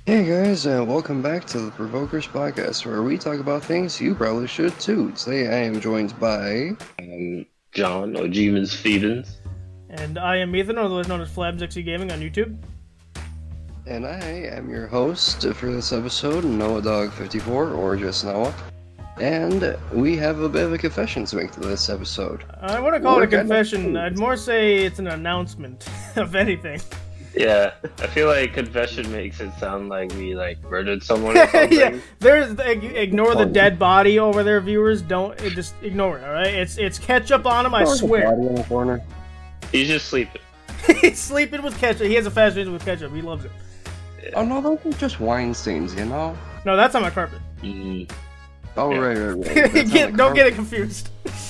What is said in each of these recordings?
Hey guys, welcome back to the Provokers Podcast, where we talk about things you probably should too. Today I am joined by... John or Jeeves Phoebens. And I am Ethan, otherwise known as Flabsixy Gaming on YouTube. And I am your host for this episode, Noah Dog 54, or just Noah. And we have a bit of a confession to make to this episode. I wouldn't call it a confession, I'd more say it's an announcement, of anything. Yeah, I feel like confession makes it sound like we murdered someone or something. Yeah, ignore the dead body over there, viewers. Don't just ignore it. All right, it's ketchup on him. I swear. Body in the corner. He's just sleeping. He's sleeping with ketchup. He has a fascination with ketchup. He loves it. Yeah. Oh no, those are just wine stains, you know? No, that's on my carpet. Oh, Yeah. right. Don't get it confused.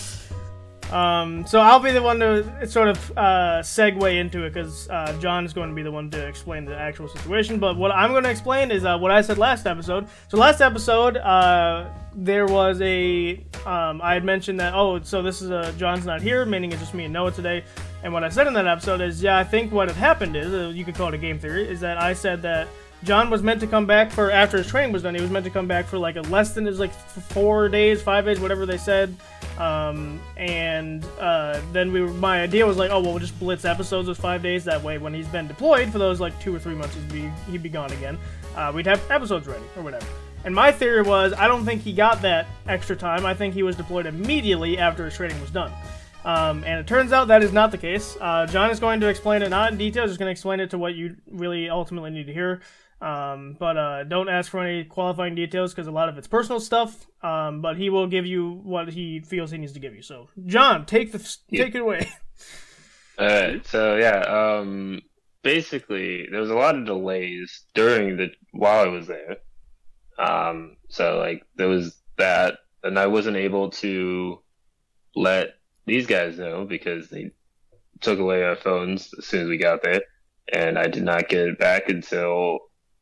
So I'll be the one to sort of segue into it because John is going to be the one to explain the actual situation. But what I'm going to explain is what I said last episode. So last episode, there was I had mentioned that, so this is John's not here, meaning it's just me and Noah today. And what I said in that episode is, I think what had happened is, you could call it a game theory, is that I said that John was meant to come back for, after his training was done, he was meant to come back for like a less than, 4 days, 5 days, whatever they said. Then my idea was we'll just blitz episodes with 5 days. That way, when he's been deployed for those 2 or 3 months, he'd be gone again. We'd have episodes ready or whatever. And my theory was, I don't think he got that extra time. I think he was deployed immediately after his training was done. And it turns out that is not the case. John is going to explain it not in detail, just going to explain it to what you really ultimately need to hear. But don't ask for any qualifying details because a lot of it's personal stuff. But he will give you what he feels he needs to give you. So, John, take it away. Alright, so basically there was a lot of delays while I was there. So there was that, and I wasn't able to let these guys know because they took away our phones as soon as we got there, and I did not get it back until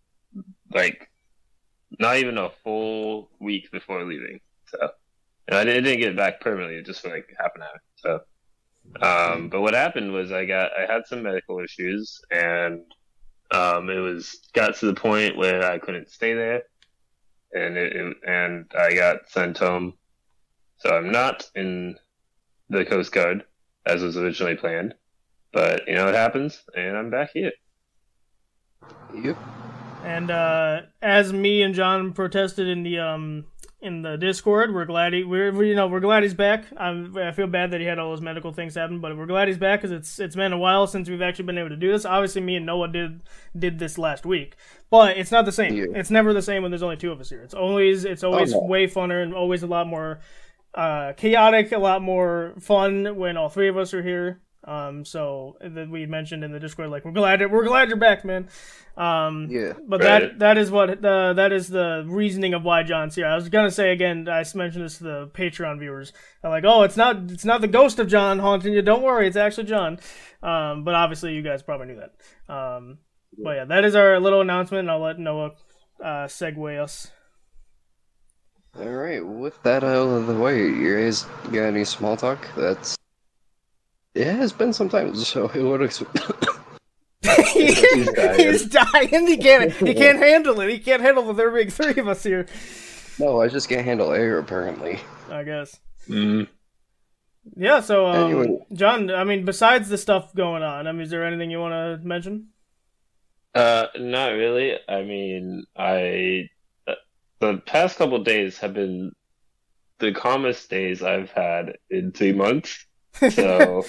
not even a full week before leaving. So, and I didn't get it back permanently, just for half an hour. So, but what happened was I had some medical issues, and it got to the point where I couldn't stay there, and I got sent home. So I'm not in the Coast Guard as was originally planned, but it happens, and I'm back here. Yep. And as me and John protested in the Discord, we're glad we're glad he's back. I feel bad that he had all those medical things happen, but we're glad he's back because it's been a while since we've actually been able to do this. Obviously, me and Noah did this last week, but it's not the same. Yeah. It's never the same when there's only two of us here. It's always way funner and always a lot more chaotic, a lot more fun when all three of us are here. So that we mentioned in the Discord, we're glad you're back, man. Yeah. But Right. that is the reasoning of why John's here. I was gonna say again, I mentioned this to the Patreon viewers. They're like, oh, it's not the ghost of John haunting you. Don't worry, it's actually John. But obviously you guys probably knew that. But yeah, that is our little announcement. And I'll let Noah segue us. Alright, with that out of the way, you guys got any small talk? It has been some time, so it would He's dying. He can't handle it. He can't handle there being three of us here. No, I just can't handle air, apparently. I guess. Mm. Yeah, so, Anyway. John, besides the stuff going on, is there anything you want to mention? Not really. The past couple of days have been the calmest days I've had in 3 months. So,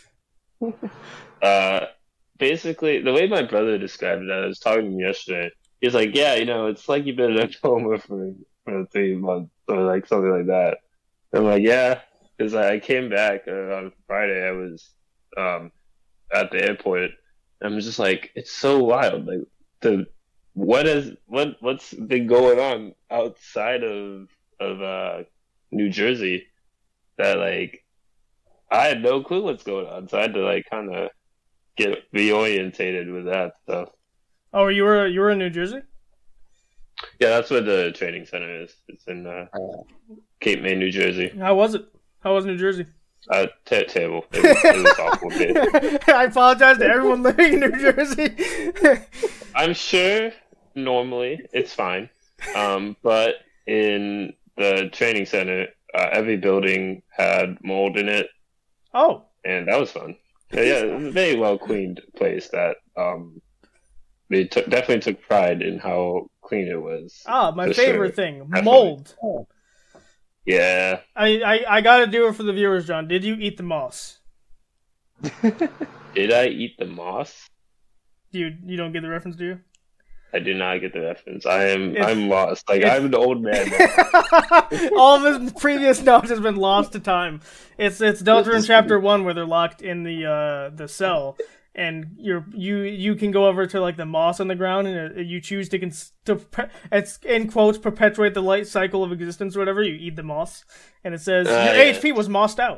basically, the way my brother described it, I was talking to him yesterday. He's like, "Yeah, it's like you've been in a coma for 3 months, or something like that." I'm like, "Yeah," because I came back on Friday. I was at the airport. And I'm just like, it's so wild. What's been going on outside of New Jersey that I had no clue what's going on, so I had to kind of get reorientated with that stuff. Oh, you were in New Jersey? Yeah, that's where the training center is. It's in Cape May, New Jersey. How was it? How was New Jersey? Terrible. It was awful. I apologize to everyone living in New Jersey. I'm sure normally. It's fine. But in the training center, every building had mold in it, Oh, and that was fun. Yeah, it was a very well cleaned place that they definitely took pride in how clean it was. my For favorite sure. thing, Definitely. mold. Yeah. I gotta do it for the viewers, John. Did you eat the moss? Did I eat the moss? You don't get the reference, do you? I do not get the reference. I'm lost. Like I'm an old man now. All of his previous notes has been lost to time. It's Deltarune chapter 1 where they're locked in the cell, and you can go over to like the moss on the ground, and you choose to it's in quotes perpetuate the light cycle of existence or whatever. You eat the moss, and it says your Yeah. HP was mossed out.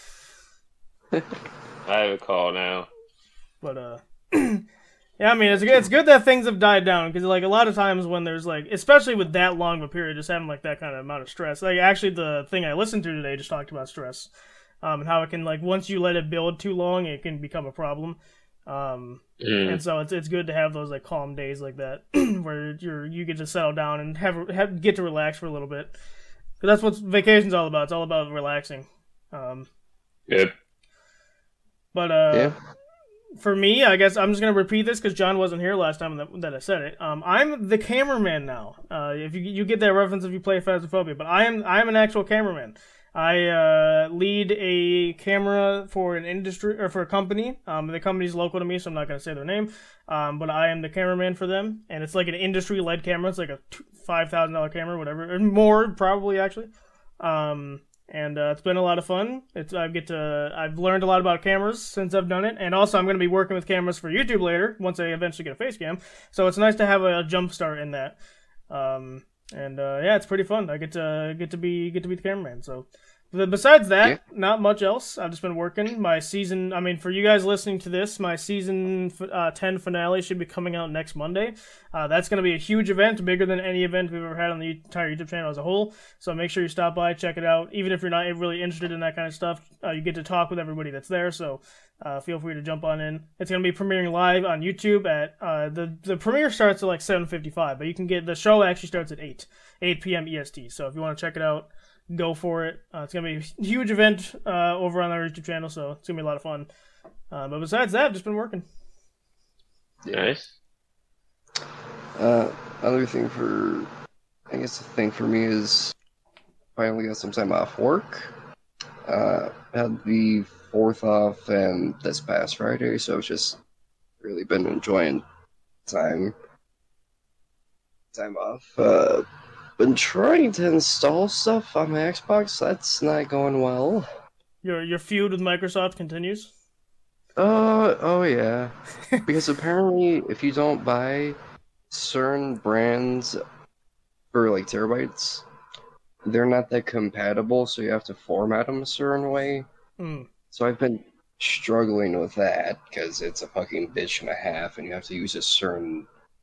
I recall now. But yeah, I mean it's good that things have died down, because like a lot of times when there's like, especially with that long of a period, just having like that kind of amount of stress. Like actually the thing I listened to today just talked about stress, and how it can, like, once you let it build too long, it can become a problem. And so it's good to have those like calm days like that where you get to settle down and get to relax for a little bit, because that's what vacation's all about. It's all about relaxing. Yep. But Yeah. for me, I guess I'm just gonna repeat this because John wasn't here last time that I said it. I'm the cameraman now. If you get that reference if you play Phasmophobia, but I'm an actual cameraman. I lead a camera for an industry, or for a company. The company's local to me, so I'm not gonna say their name. But I am the cameraman for them, and it's like an industry-led camera. It's like a $5,000 camera, whatever, or more probably actually. And it's been a lot of fun. I've learned a lot about cameras since I've done it, and also I'm going to be working with cameras for YouTube later once I eventually get a face cam. So it's nice to have a jump start in that. Yeah, it's pretty fun. I get to be the cameraman. So besides that, Yeah. not much else. I've just been working. My season, I mean, for you guys listening to this, my season 10 finale should be coming out next Monday. That's going to be a huge event, bigger than any event we've ever had on the entire YouTube channel as a whole. So make sure you stop by, check it out. Even if you're not really interested in that kind of stuff, you get to talk with everybody that's there. So feel free to jump on in. It's going to be premiering live on YouTube at the premiere starts at like 7:55, but you can get the show actually starts at 8 p.m. EST. So if you want to check it out, go for it. It's going to be a huge event over on our YouTube channel, so it's going to be a lot of fun. But besides that, I've just been working. Nice. Other thing I guess the thing for me is finally got some time off work. Had the 4th off and this past Friday, so I've just really been enjoying time off. Been trying to install stuff on my Xbox. That's not going well. Your feud with Microsoft continues? Oh yeah. Because apparently if you don't buy certain brands for like terabytes, they're not that compatible, so you have to format them a certain way. So I've been struggling with that because it's a fucking bitch and a half, and you have to use a certain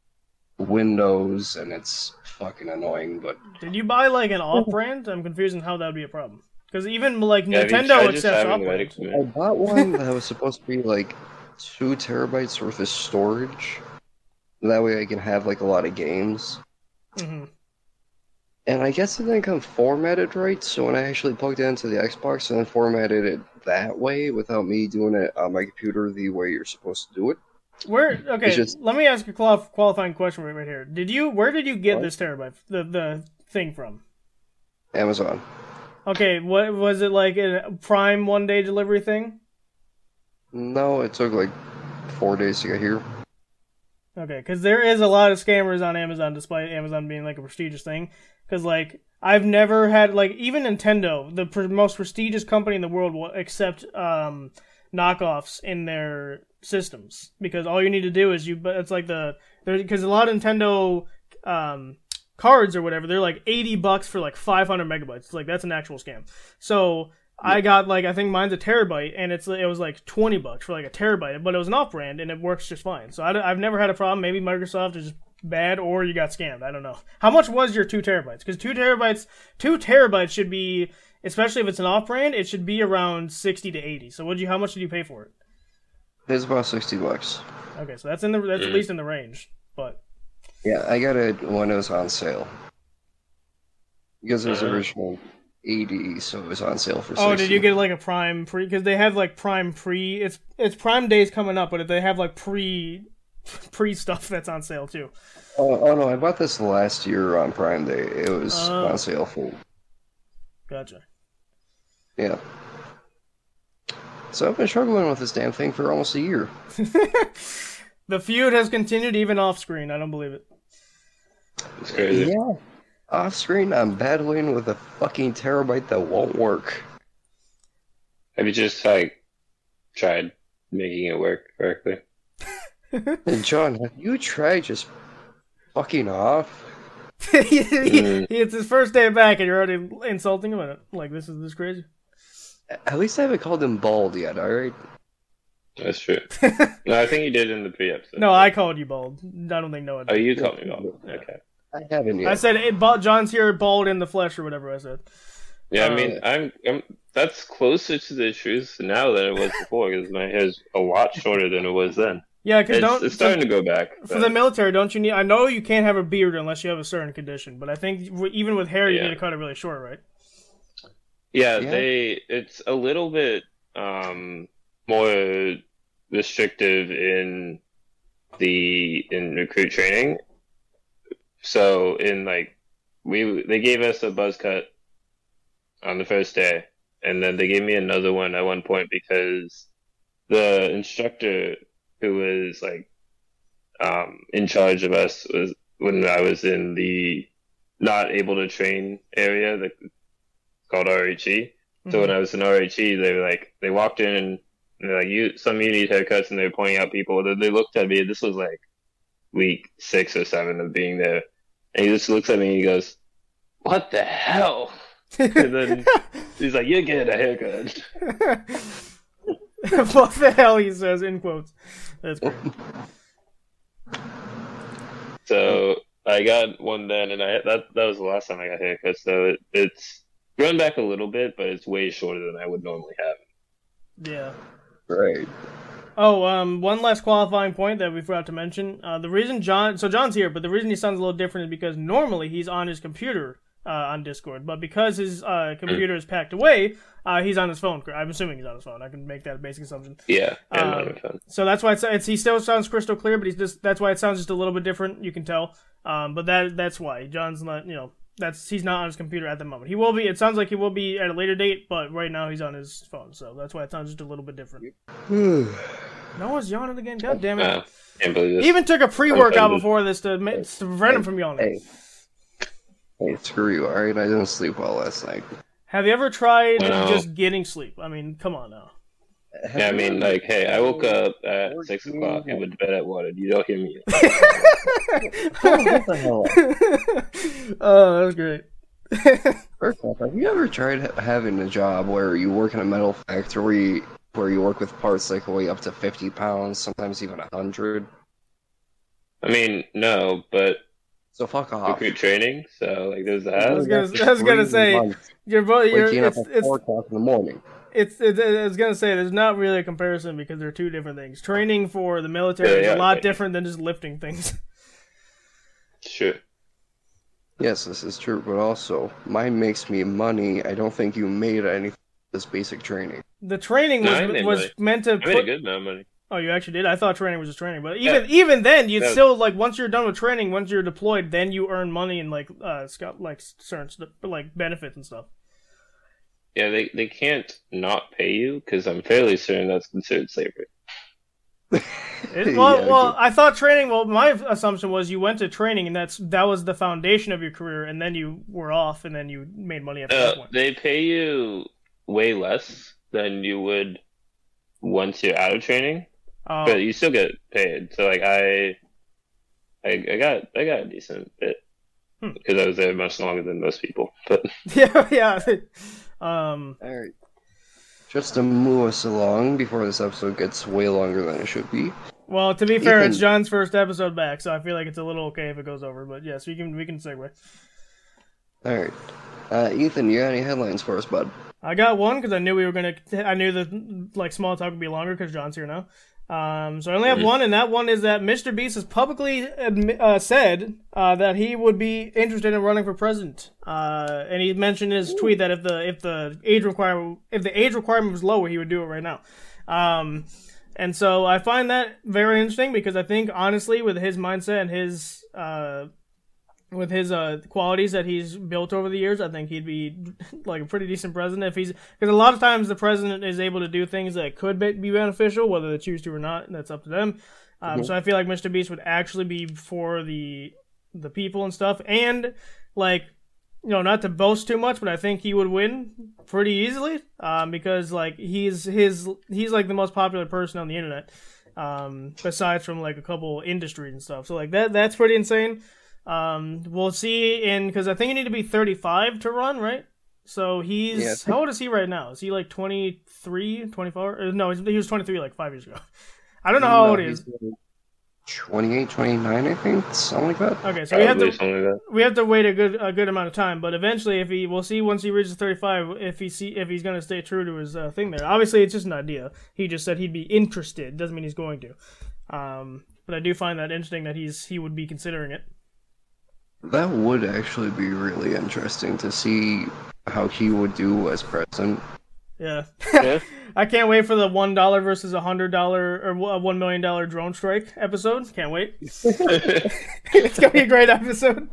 Windows, and it's fucking annoying. But did you buy like an off-brand? I'm confused on how that would be a problem. Because even like Yeah, have you Nintendo tried just accepts having off-brands. Reddit I bought one that was supposed to be like 2 terabytes worth of storage. That way I can have like a lot of games. Mm-hmm. And I guess it didn't come formatted right, so when I actually plugged it into the Xbox and then formatted it that way without me doing it on my computer the way you're supposed to do it. Let me ask a qualifying question right here. Where did you get What? this terabyte, the thing from? Amazon. Okay, what was it, like a Prime 1-day delivery thing? No, it took like 4 days to get here. Okay, because there is a lot of scammers on Amazon, despite Amazon being like a prestigious thing. Because like I've never had, like, even Nintendo, the most prestigious company in the world, will accept knockoffs in their systems, because all you need to do is it's like because a lot of Nintendo cards or whatever, they're like $80 for like 500 megabytes. It's like, that's an actual scam. So I got, like, I think mine's a terabyte, and it was like $20 for like a terabyte, but it was an off-brand and it works just fine. So I've never had a problem. Maybe Microsoft is just bad, or you got scammed. I don't know. How much was your 2 terabytes? Because 2 terabytes should be, especially if it's an off-brand, it should be around 60 to 80. So how much did you pay for it? It's about $60. Okay, so that's at least in the range. But Yeah, I got it when it was on sale. Because it was Uh-huh. original 80, so it was on sale for 60. Oh, did you get like a Prime pre? Because they have like Prime pre. It's Prime Days coming up, but they have like pre stuff that's on sale too. Oh no, I bought this last year on Prime Day. It was Oh, on sale for, gotcha. yeah. So I've been struggling with this damn thing for almost a year. The feud has continued even off screen. I don't believe it. It's crazy. Yeah. Off screen, I'm battling with a fucking terabyte that won't work. Have you just like tried making it work correctly? And John, have you tried just fucking off? It's his first day back, and you're already insulting him. Like this is crazy. At least I haven't called him bald yet, alright? That's true. No, I think you did in the pre-episode. No, I called you bald. I don't think Noah Oh, did. you called me bald. Okay. I haven't yet. I said John's here, bald in the flesh, or whatever I said. Yeah, I mean, I'm that's closer to the truth now than it was before because my hair's a lot shorter than it was then. Yeah, because It's starting to go back. for the military, don't you need? I know you can't have a beard unless you have a certain condition, but I think even with hair, you Yeah. need to cut it really short, right? Yeah, Yeah. it's a little bit more restrictive in recruit training. So in like they gave us a buzz cut on the first day, and then they gave me another one at one point because the instructor who was like in charge of us was when I was in the not able to train area that called RHE. So when I was in RHE, they were like they walked in and they're like some of you need haircuts, and they were pointing out people. They looked at me. This was like week 6 or 7 of being there, and he just looks at me and he goes, "What the hell?" And then he's like, "You're getting a haircut." What the hell, he says in quotes. That's great. So I got one then, and that was the last time I got haircuts. So it's grown back a little bit, but it's way shorter than I would normally have. Yeah. Right. Oh, one last qualifying point that we forgot to mention. The reason John's here, but the reason he sounds a little different is because normally he's on his computer on Discord, but because his computer is packed away, he's on his phone. I'm assuming he's on his phone. I can make that a basic assumption. Yeah, and on my phone. So that's why he still sounds crystal clear, but that's why it sounds just a little bit different. You can tell. But that's why John's not. He's not on his computer at the moment. He will be. It sounds like he will be at a later date, but right now he's on his phone. So that's why it sounds just a little bit different. Noah's yawning again. God damn it! Can't believe this. He even took a pre-workout before this to prevent him from yawning. Hey, screw you, alright? I didn't sleep well last night. Have you ever tried No. just getting sleep? I mean, come on now. Yeah, I mean, like, hey, I woke up at 6 o'clock and went to bed at 1. You don't hear me. What the hell? Oh, that was great. First off, have you ever tried having a job where you work in a metal factory where you work with parts that can weigh up to 50 pounds, sometimes even 100? I mean, no, but So fuck off. recruit training, so, like, there's I was that. gonna say Waking up at 4 o'clock in the morning. I was gonna say there's not really a comparison because they're two different things. Training for the military is a lot different than just lifting things. Sure. Yes, this is true, but also, mine makes me money. I don't think you made anything this basic training. The training No, I made was money. meant to I made a good amount of money. Oh, you actually did? I thought training was just training, but even then, you'd still like once you're done with training, once you're deployed, then you earn money and like certain like benefits and stuff. Yeah, they can't not pay you, because I'm fairly certain that's considered slavery. Well, I thought training. Well, my assumption was you went to training, and that was the foundation of your career, and then you were off, and then you made money after that point. They pay you way less than you would once you're out of training, but you still get paid. So like I got a decent bit because I was there much longer than most people. But yeah. All right. Just to move us along before this episode gets way longer than it should be. Well, to be fair, Ethan. it's John's first episode back, so I feel like it's a little okay if it goes over. But yes, we can segue. All right. Ethan, you got any headlines for us, bud? I got one because I knew I knew the like small talk would be longer because John's here now. So I only have one, and that one is that Mr. Beast has publicly said that he would be interested in running for president. And he mentioned in his tweet that if the age requirement was lower, he would do it right now. And so I find that very interesting because I think honestly, with his mindset and his qualities that he's built over the years, I think he'd be like a pretty decent president because a lot of times the president is able to do things that could be beneficial, whether they choose to or not, and that's up to them. So I feel like Mr. Beast would actually be for the people and stuff, and like, you know, not to boast too much, but I think he would win pretty easily because like he's like the most popular person on the internet, besides from like a couple industries and stuff. So like that's pretty insane. We'll see because I think you need to be 35 to run, right? So how old is he right now? Is he like 23, 24? No, he was 23 like 5 years ago. I don't know how old he is. 28, 29, I think, something like that. Okay, so we have to wait a good amount of time, but eventually we'll see once he reaches 35 if he's going to stay true to his thing there. Obviously, it's just an idea. He just said he'd be interested. Doesn't mean he's going to. But I do find that interesting that he would be considering it. That would actually be really interesting to see how he would do as president. Yeah. I can't wait for the $1 versus $100 or $1 million drone strike episode. Can't wait. It's gonna be a great episode.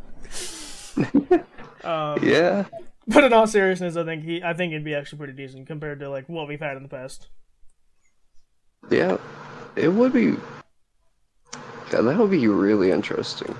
Yeah. But in all seriousness, I think it'd be actually pretty decent compared to like what we've had in the past. Yeah, it would be. Yeah, that would be really interesting.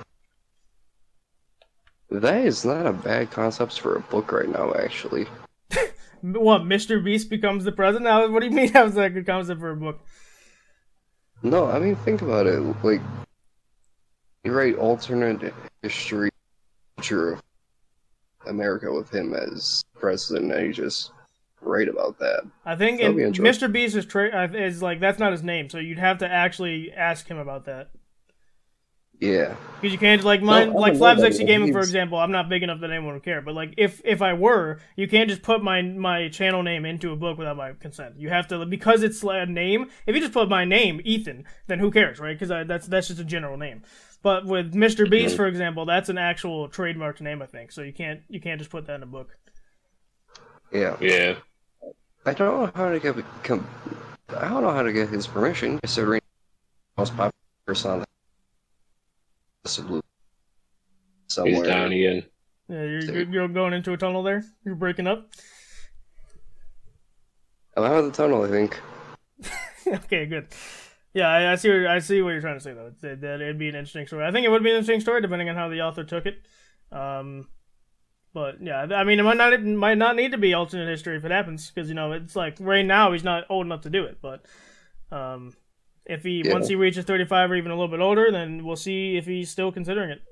That is not a bad concept for a book right now, actually. What, Mr. Beast becomes the president? What do you mean that was a good concept for a book? No, I mean, think about it. Like, you write alternate history future of America with him as president, and you just write about that. I think Mr. Beast is like, that's not his name, so you'd have to actually ask him about that. Yeah. Because you can't, like, Flapsexy Gaming, for example, I'm not big enough that anyone would care, but, like, if I were, you can't just put my channel name into a book without my consent. You have to, because it's a name, if you just put my name, Ethan, then who cares, right? Because that's just a general name. But with Mr. Beast, for example, that's an actual trademarked name, I think, so you can't just put that in a book. Yeah. Yeah. I don't know how to get his permission, considering the most popular person on the somewhere. He's down again. Yeah, you're going into a tunnel there? You're breaking up? I'm out of the tunnel, I think. Okay, good. Yeah, I see what you're trying to say, though. That it'd be an interesting story. I think it would be an interesting story, depending on how the author took it. But, yeah, I mean, it might not need to be alternate history if it happens, because, you know, it's like, right now, he's not old enough to do it, but... Once he reaches 35 or even a little bit older, then we'll see if he's still considering it.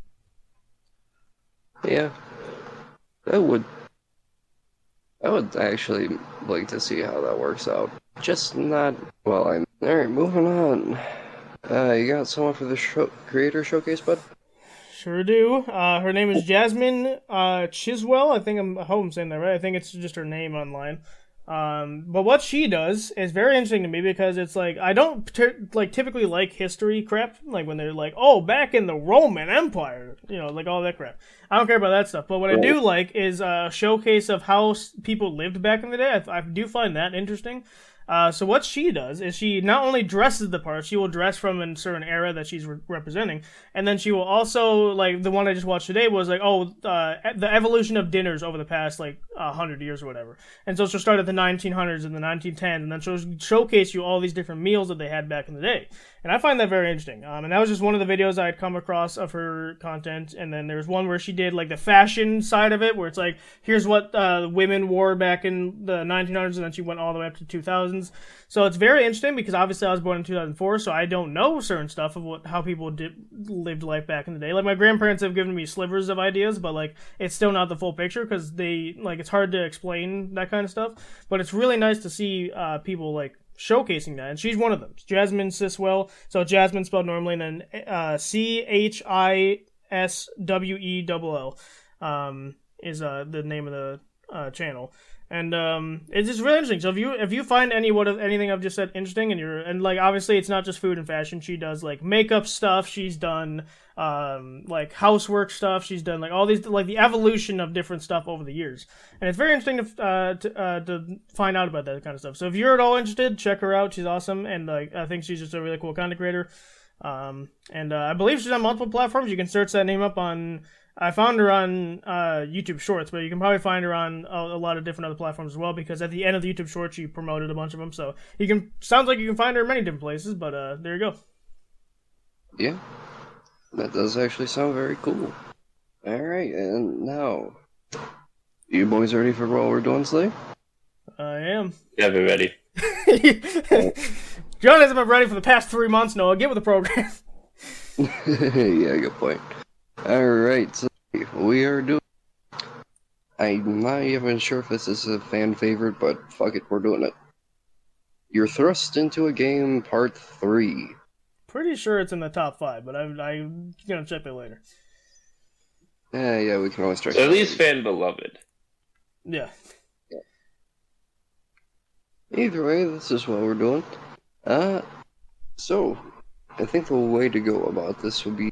Yeah. I would actually like to see how that works out. Just not while I'm... Alright, moving on. You got someone for the creator showcase, bud? Sure do. Her name is Jasmine Chiswell. I hope I'm saying that right. I think it's just her name online. But what she does is very interesting to me because it's like, I don't typically like history crap, like when they're like, oh, back in the Roman Empire, you know, like all that crap. I don't care about that stuff. But what I do like is a showcase of how people lived back in the day. I do find that interesting. So what she does is she not only dresses the part, she will dress from a certain era that she's representing, and then she will also, like the one I just watched today was like, the evolution of dinners over the past like 100 years or whatever. And so she'll start at the 1900s and the 1910s, and then she'll showcase you all these different meals that they had back in the day. And I find that very interesting. And that was just one of the videos I had come across of her content. And then there's one where she did like the fashion side of it, where it's like, here's what women wore back in the 1900s, and then she went all the way up to 2000s. So it's very interesting because obviously I was born in 2004, so I don't know certain stuff of how people lived life back in the day. Like my grandparents have given me slivers of ideas, but like it's still not the full picture because it's hard to explain that kind of stuff. But it's really nice to see people like showcasing that, and she's one of them. Jasmine Chiswell. So Jasmine spelled normally, and then Chiswell is the name of the channel. And it's just really interesting. So if you find anything I've just said interesting, and like obviously it's not just food and fashion. She does like makeup stuff. She's done like housework stuff. She's done like all these like the evolution of different stuff over the years. And it's very interesting to find out about that kind of stuff. So if you're at all interested, check her out. She's awesome, and like I think she's just a really cool content creator. And I believe she's on multiple platforms. You can search that name up on. I found her on YouTube Shorts, but you can probably find her on a lot of different other platforms as well, because at the end of the YouTube Shorts, she promoted a bunch of them. So sounds like you can find her in many different places, but there you go. Yeah, that does actually sound very cool. Alright, and now, you boys ready for what we're doing today? I am. Yeah, be ready. John hasn't been ready for the past 3 months, Noah. Get with the program. Yeah, good point. Alright, so we are doing... I'm not even sure if this is a fan favorite, but fuck it, we're doing it. You're Thrust into a Game Part 3. Pretty sure it's in the top 5, but I'm gonna check it later. Yeah, we can always try. So at least fan beloved. Yeah. Either way, this is what we're doing. So, I think the way to go about this would be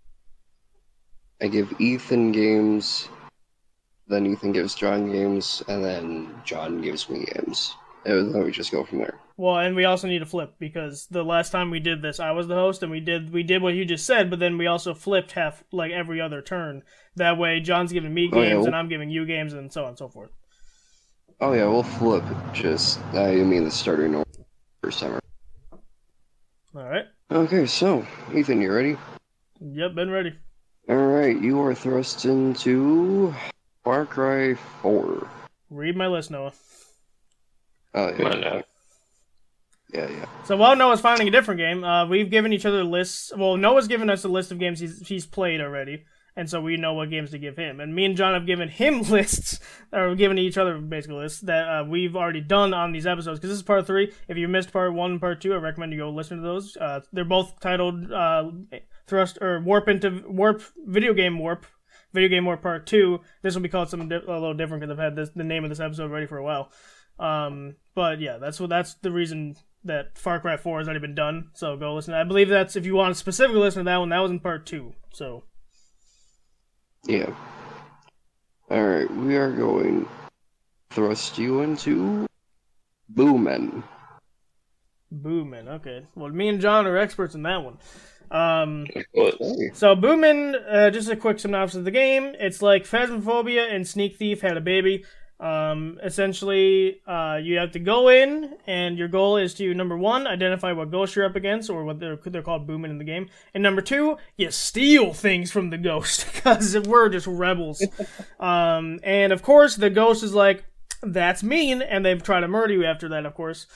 I give Ethan games, then Ethan gives John games, and then John gives me games. And then we just go from there. Well, and we also need to flip, because the last time we did this, I was the host, and we did what you just said, but then we also flipped half, like, every other turn. That way, John's giving me games, and I'm giving you games, and so on and so forth. Oh yeah, we'll flip. Just, I mean the starting order first time. Alright. Okay, so, Ethan, you ready? Yep, been ready. Alright, you are thrust into Far Cry 4. Read my list, Noah. Oh, yeah. Come on now. Yeah. So while Noah's finding a different game, we've given each other lists. Well, Noah's given us a list of games he's played already, and so we know what games to give him. And me and John have given him lists, or given each other basically lists, that we've already done on these episodes, because this is part 3. If you missed part 1 and part 2, I recommend you go listen to those. They're both titled Thrust, or Warp Video Game Warp Part 2. This will be called something a little different, because I've had the name of this episode ready for a while. But yeah, that's the reason that Far Cry 4 has already been done, so go listen. I believe that's, if you want to specifically listen to that one, that was in part 2, so. Yeah. Alright, we are going thrust you into Boomin. Boomin, okay. Well, me and John are experts in that one. Hey. So Boomin, just a quick synopsis of the game. It's like Phasmophobia and Sneak Thief had a baby. Essentially, you have to go in, and your goal is to, number 1, identify what ghost you're up against, or what they're called Boomin in the game, and number 2, you steal things from the ghost, because we're just rebels. And of course, the ghost is like, that's mean, and they try to murder you after that, of course.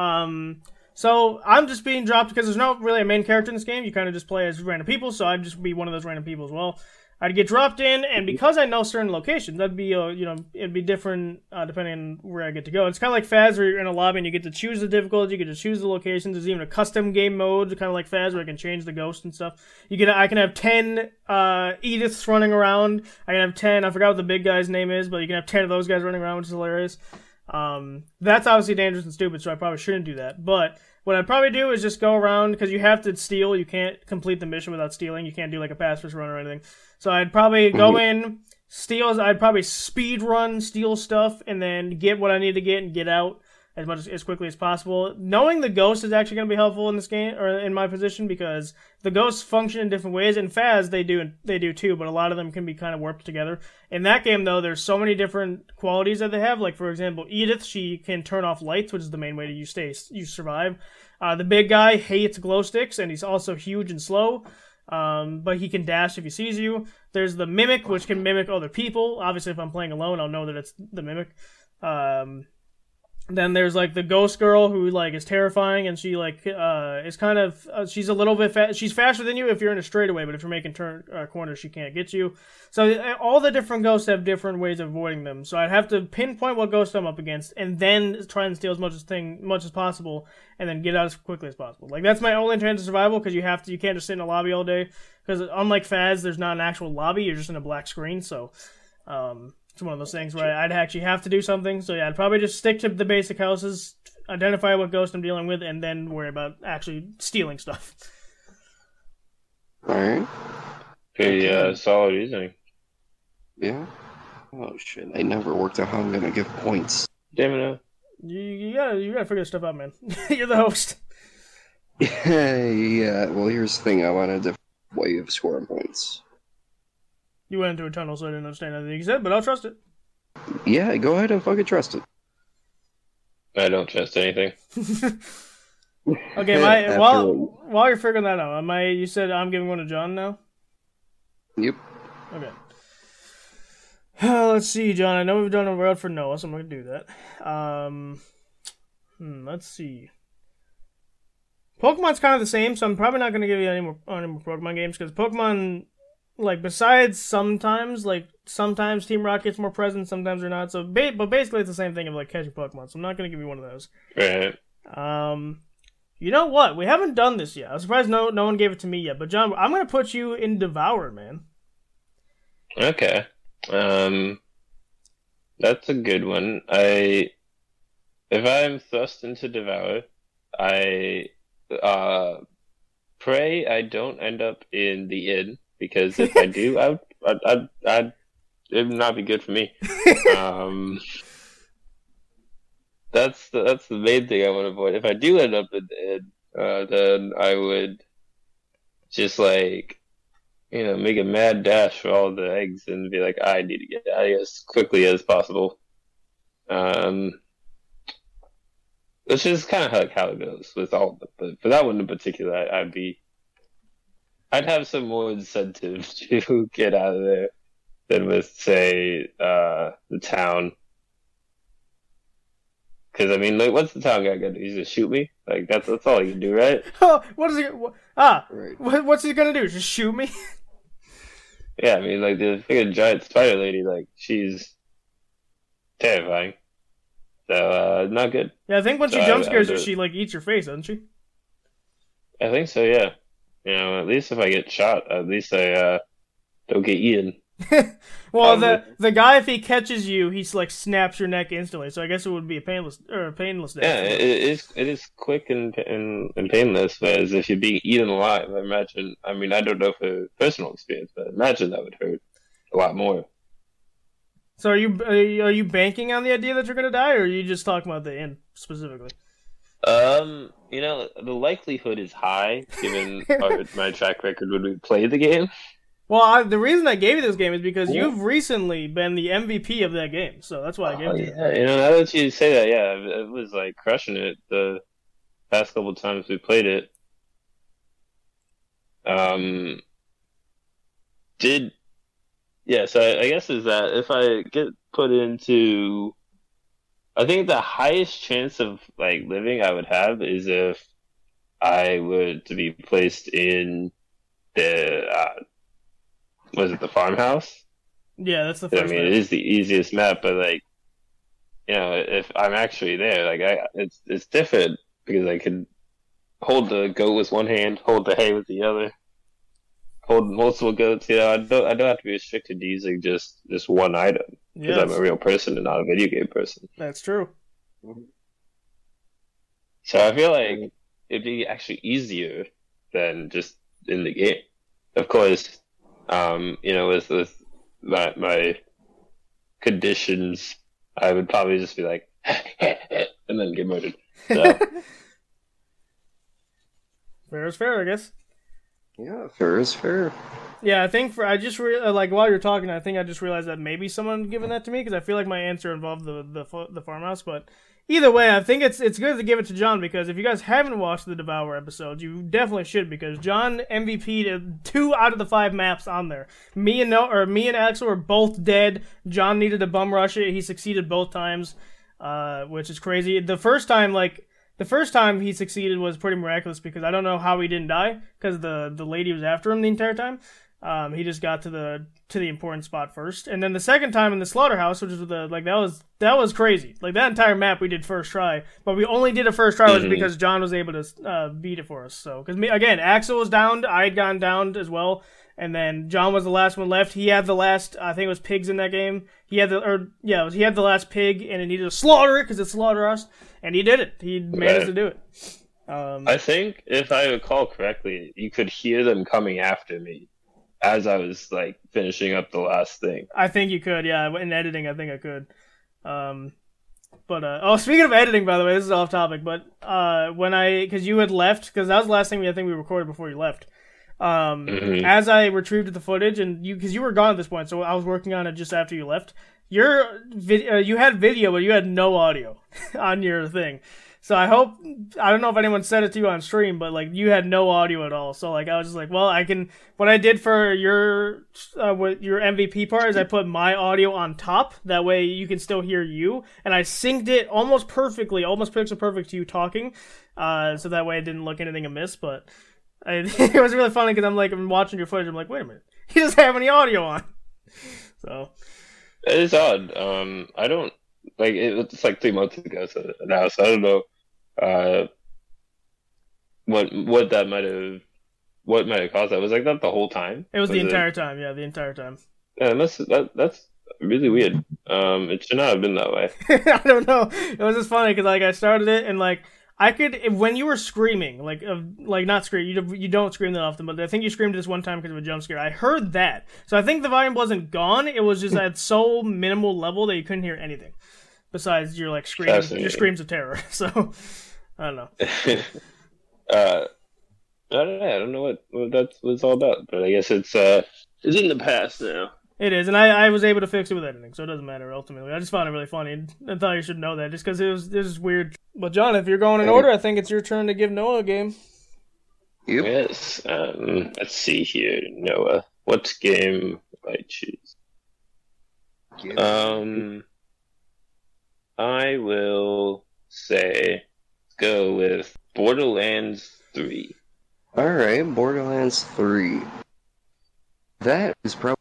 So I'm just being dropped, because there's not really a main character in this game, you kind of just play as random people, so I'd just be one of those random people as well. I'd get dropped in, and because I know certain locations, that'd be, it'd be different depending on where I get to go. It's kind of like Phaz, where you're in a lobby and you get to choose the difficulty, you get to choose the locations. There's even a custom game mode, kind of like Phaz, where I can change the ghost and stuff. I can have 10 Ediths running around. I can have 10, I forgot what the big guy's name is, but you can have 10 of those guys running around, which is hilarious. That's obviously dangerous and stupid, so I probably shouldn't do that. But what I'd probably do is just go around, because you have to steal. You can't complete the mission without stealing. You can't do like a pass first run or anything. So I'd probably go in, steal. I'd probably speed run, steal stuff, and then get what I need to get and get out as quickly as possible. Knowing the ghost is actually going to be helpful in this game, or in my position, because the ghosts function in different ways. In Phaz, they do too, but a lot of them can be kind of warped together. In that game, though, there's so many different qualities that they have. Like, for example, Edith, she can turn off lights, which is the main way you survive. The big guy hates glow sticks, and he's also huge and slow. But he can dash if he sees you. There's the Mimic, which can mimic other people. Obviously, if I'm playing alone, I'll know that it's the Mimic. Then there's like the Ghost Girl, who like is terrifying, and she like is kind of she's a little bit she's faster than you if you're in a straightaway, but if you're making corners, she can't get you. So all the different ghosts have different ways of avoiding them. So I'd have to pinpoint what ghost I'm up against, and then try and steal as much as possible, and then get out as quickly as possible. Like, that's my only chance of survival, because you can't just sit in a lobby all day. Because unlike Phaz, there's not an actual lobby; you're just in a black screen. So It's one of those things where I'd actually have to do something. So yeah, I'd probably just stick to the basic houses, identify what ghost I'm dealing with, and then worry about actually stealing stuff. Alright. Pretty solid reasoning. Yeah. Oh shit! I never worked out how I'm gonna give points. Damn it. You gotta figure stuff out, man. You're the host. Yeah. Well, here's the thing. I wanted a way of scoring points. You went into a tunnel, so I didn't understand anything you said, but I'll trust it. Yeah, go ahead and fucking trust it. I don't trust anything. Okay, while you're figuring that out, you said I'm giving one to John now? Yep. Okay. Let's see, John. I know we've done a road for Noah, so I'm going to do that. Let's see. Pokemon's kind of the same, so I'm probably not going to give you any more Pokemon games, because Pokemon, like, besides sometimes Team Rocket's more present, sometimes they're not, but basically it's the same thing of, like, catching Pokemon, so I'm not going to give you one of those. Right. You know what? We haven't done this yet. I'm surprised no one gave it to me yet, but John, I'm going to put you in Devour, man. Okay. That's a good one. If I'm thrust into Devour, I pray I don't end up in the inn, because if I do, it would not be good for me. That's the main thing I want to avoid. If I do end up in the inn, then I would just make a mad dash for all the eggs and be like, I need to get out of here as quickly as possible. Which is kind of how it goes with all of them. But for that one in particular, I'd have some more incentive to get out of there than with, say, the town. Because, what's the town guy gonna do? He's gonna shoot me? That's all he can do, right? Oh, what is he? Right. What's he gonna do? Just shoot me? Yeah, the freaking giant spider lady, she's terrifying. So, not good. Yeah, I think when she jump scares you, she, eats your face, doesn't she? I think so, yeah. At least if I get shot, at least I, don't get eaten. Well, the guy, if he catches you, he, snaps your neck instantly, so I guess it would be a painless death. Yeah, it is quick and painless, whereas if you're being eaten alive, I imagine, I don't know for personal experience, but I imagine that would hurt a lot more. So are you banking on the idea that you're gonna die, or are you just talking about the end specifically? The likelihood is high, given my track record when we play the game. Well, the reason I gave you this game is because you've recently been the MVP of that game, so that's why I gave it to you. Yeah, now that you say that, yeah, it was crushing it the past couple times we played it. So I guess is that if I get put into, I think the highest chance of living I would have is if I were to be placed in the was it the farmhouse? Yeah, that's the first map. It is the easiest map, but if I'm actually there, it's different because I can hold the goat with one hand, hold the hay with the other, hold multiple goats. I don't have to be restricted to using just one item because I'm a real person and not a video game person. That's true. So I feel like it'd be actually easier than just in the game. Of course, with my conditions, I would probably just be like, and then get murdered. So. Fair is fair, I guess. Yeah, fair is fair. Yeah, I think while you're talking, I think I just realized that maybe someone given that to me because I feel like my answer involved the farmhouse. But either way, I think it's good to give it to John because if you guys haven't watched the Devour episodes, you definitely should because John MVP'd 2 out of the 5 maps on there. Me and Axel were both dead. John needed to bum rush it. He succeeded both times, which is crazy. The first time he succeeded was pretty miraculous because I don't know how he didn't die because the lady was after him the entire time. He just got to the important spot first, and then the second time in the slaughterhouse, which was that was crazy. That entire map we did first try, but we only did a first try was because John was able to beat it for us. So because again, Axel was downed, I had gone downed as well, and then John was the last one left. He had the last, I think it was pigs in that game. He had the last pig, and it needed to slaughter it because it's Slaughterhouse, and he did it. He managed to do it. I think, if I recall correctly, you could hear them coming after me as I was like finishing up the last thing. I think you could, yeah. In editing, I think I could. Speaking of editing, by the way, this is off topic, but because you had left, because that was the last thing we recorded before you left. As I retrieved the footage, and because you were gone at this point, so I was working on it just after you left. You had video, but you had no audio on your thing. So I don't know if anyone said it to you on stream, but like you had no audio at all. So like I was just like, well, what I did for your MVP part is I put my audio on top. That way you can still hear you, and I synced it almost perfectly, almost pixel perfect to you talking. So that way it didn't look anything amiss. But it was really funny because I'm watching your footage. I'm like, wait a minute, he doesn't have any audio on. So it is odd. I don't. Like it's like 3 months ago now, so I don't know what that might have caused. That was like that the whole time. It was the entire time. Yeah, the entire time. Yeah, that's really weird. It should not have been that way. I don't know. It was just funny because like I started it and like I could when you were screaming like not scream. You don't scream that often, but I think you screamed this one time because of a jump scare. I heard that, so I think the volume wasn't gone. It was just at so minimal level that you couldn't hear anything. Besides your like screams of terror. So I don't know. I don't know what that was all about, but I guess it's in the past now. It is, and I was able to fix it with editing, so it doesn't matter ultimately. I just found it really funny. I thought you should know that just because it was weird. But John, if you're going in order, I think it's your turn to give Noah a game. Yep. Yes. Let's see here, Noah. What game would I choose? I will say go with Borderlands 3. Alright, Borderlands 3. That is probably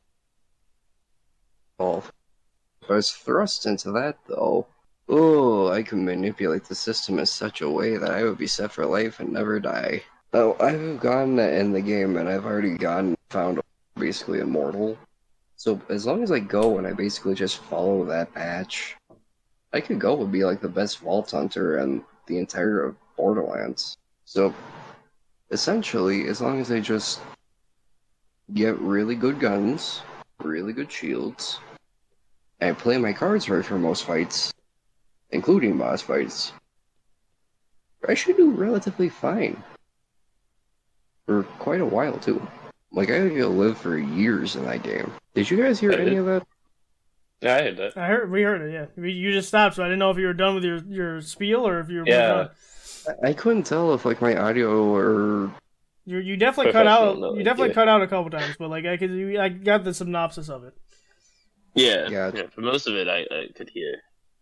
all. If I was thrust into that, though, I can manipulate the system in such a way that I would be set for life and never die. Oh, I've gone in the game and I've already found basically immortal. So as long as I go and I basically just follow that patch, I could go and be like the best vault hunter in the entire Borderlands. So essentially, as long as I just get really good guns, really good shields, and play my cards right for most fights, including boss fights, I should do relatively fine. For quite a while, too. Like, I could live for years in that game. Did you guys hear any of that? Yeah, I heard that. We heard it, yeah. You just stopped, so I didn't know if you were done with your spiel or if you were done. I couldn't tell if, like, my audio or... You definitely cut out. You definitely cut out a couple times, but like I got the synopsis of it. Yeah. For most of it, I could hear.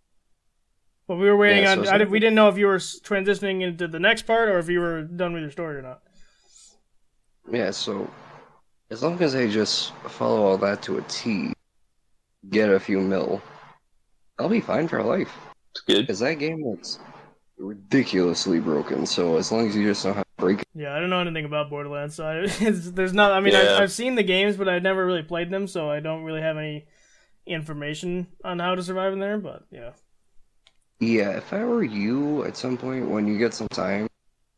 But we were waiting on. We didn't know if you were transitioning into the next part or if you were done with your story or not. Yeah. So, as long as I just follow all that to a T, get a few mil, I'll be fine for life. It's good. Because that game looks ridiculously broken. So as long as you just know how to break it. Yeah, I don't know anything about Borderlands, so there's not. I mean, I've seen the games, but I've never really played them, so I don't really have any information on how to survive in there. But yeah. Yeah, if I were you, at some point when you get some time,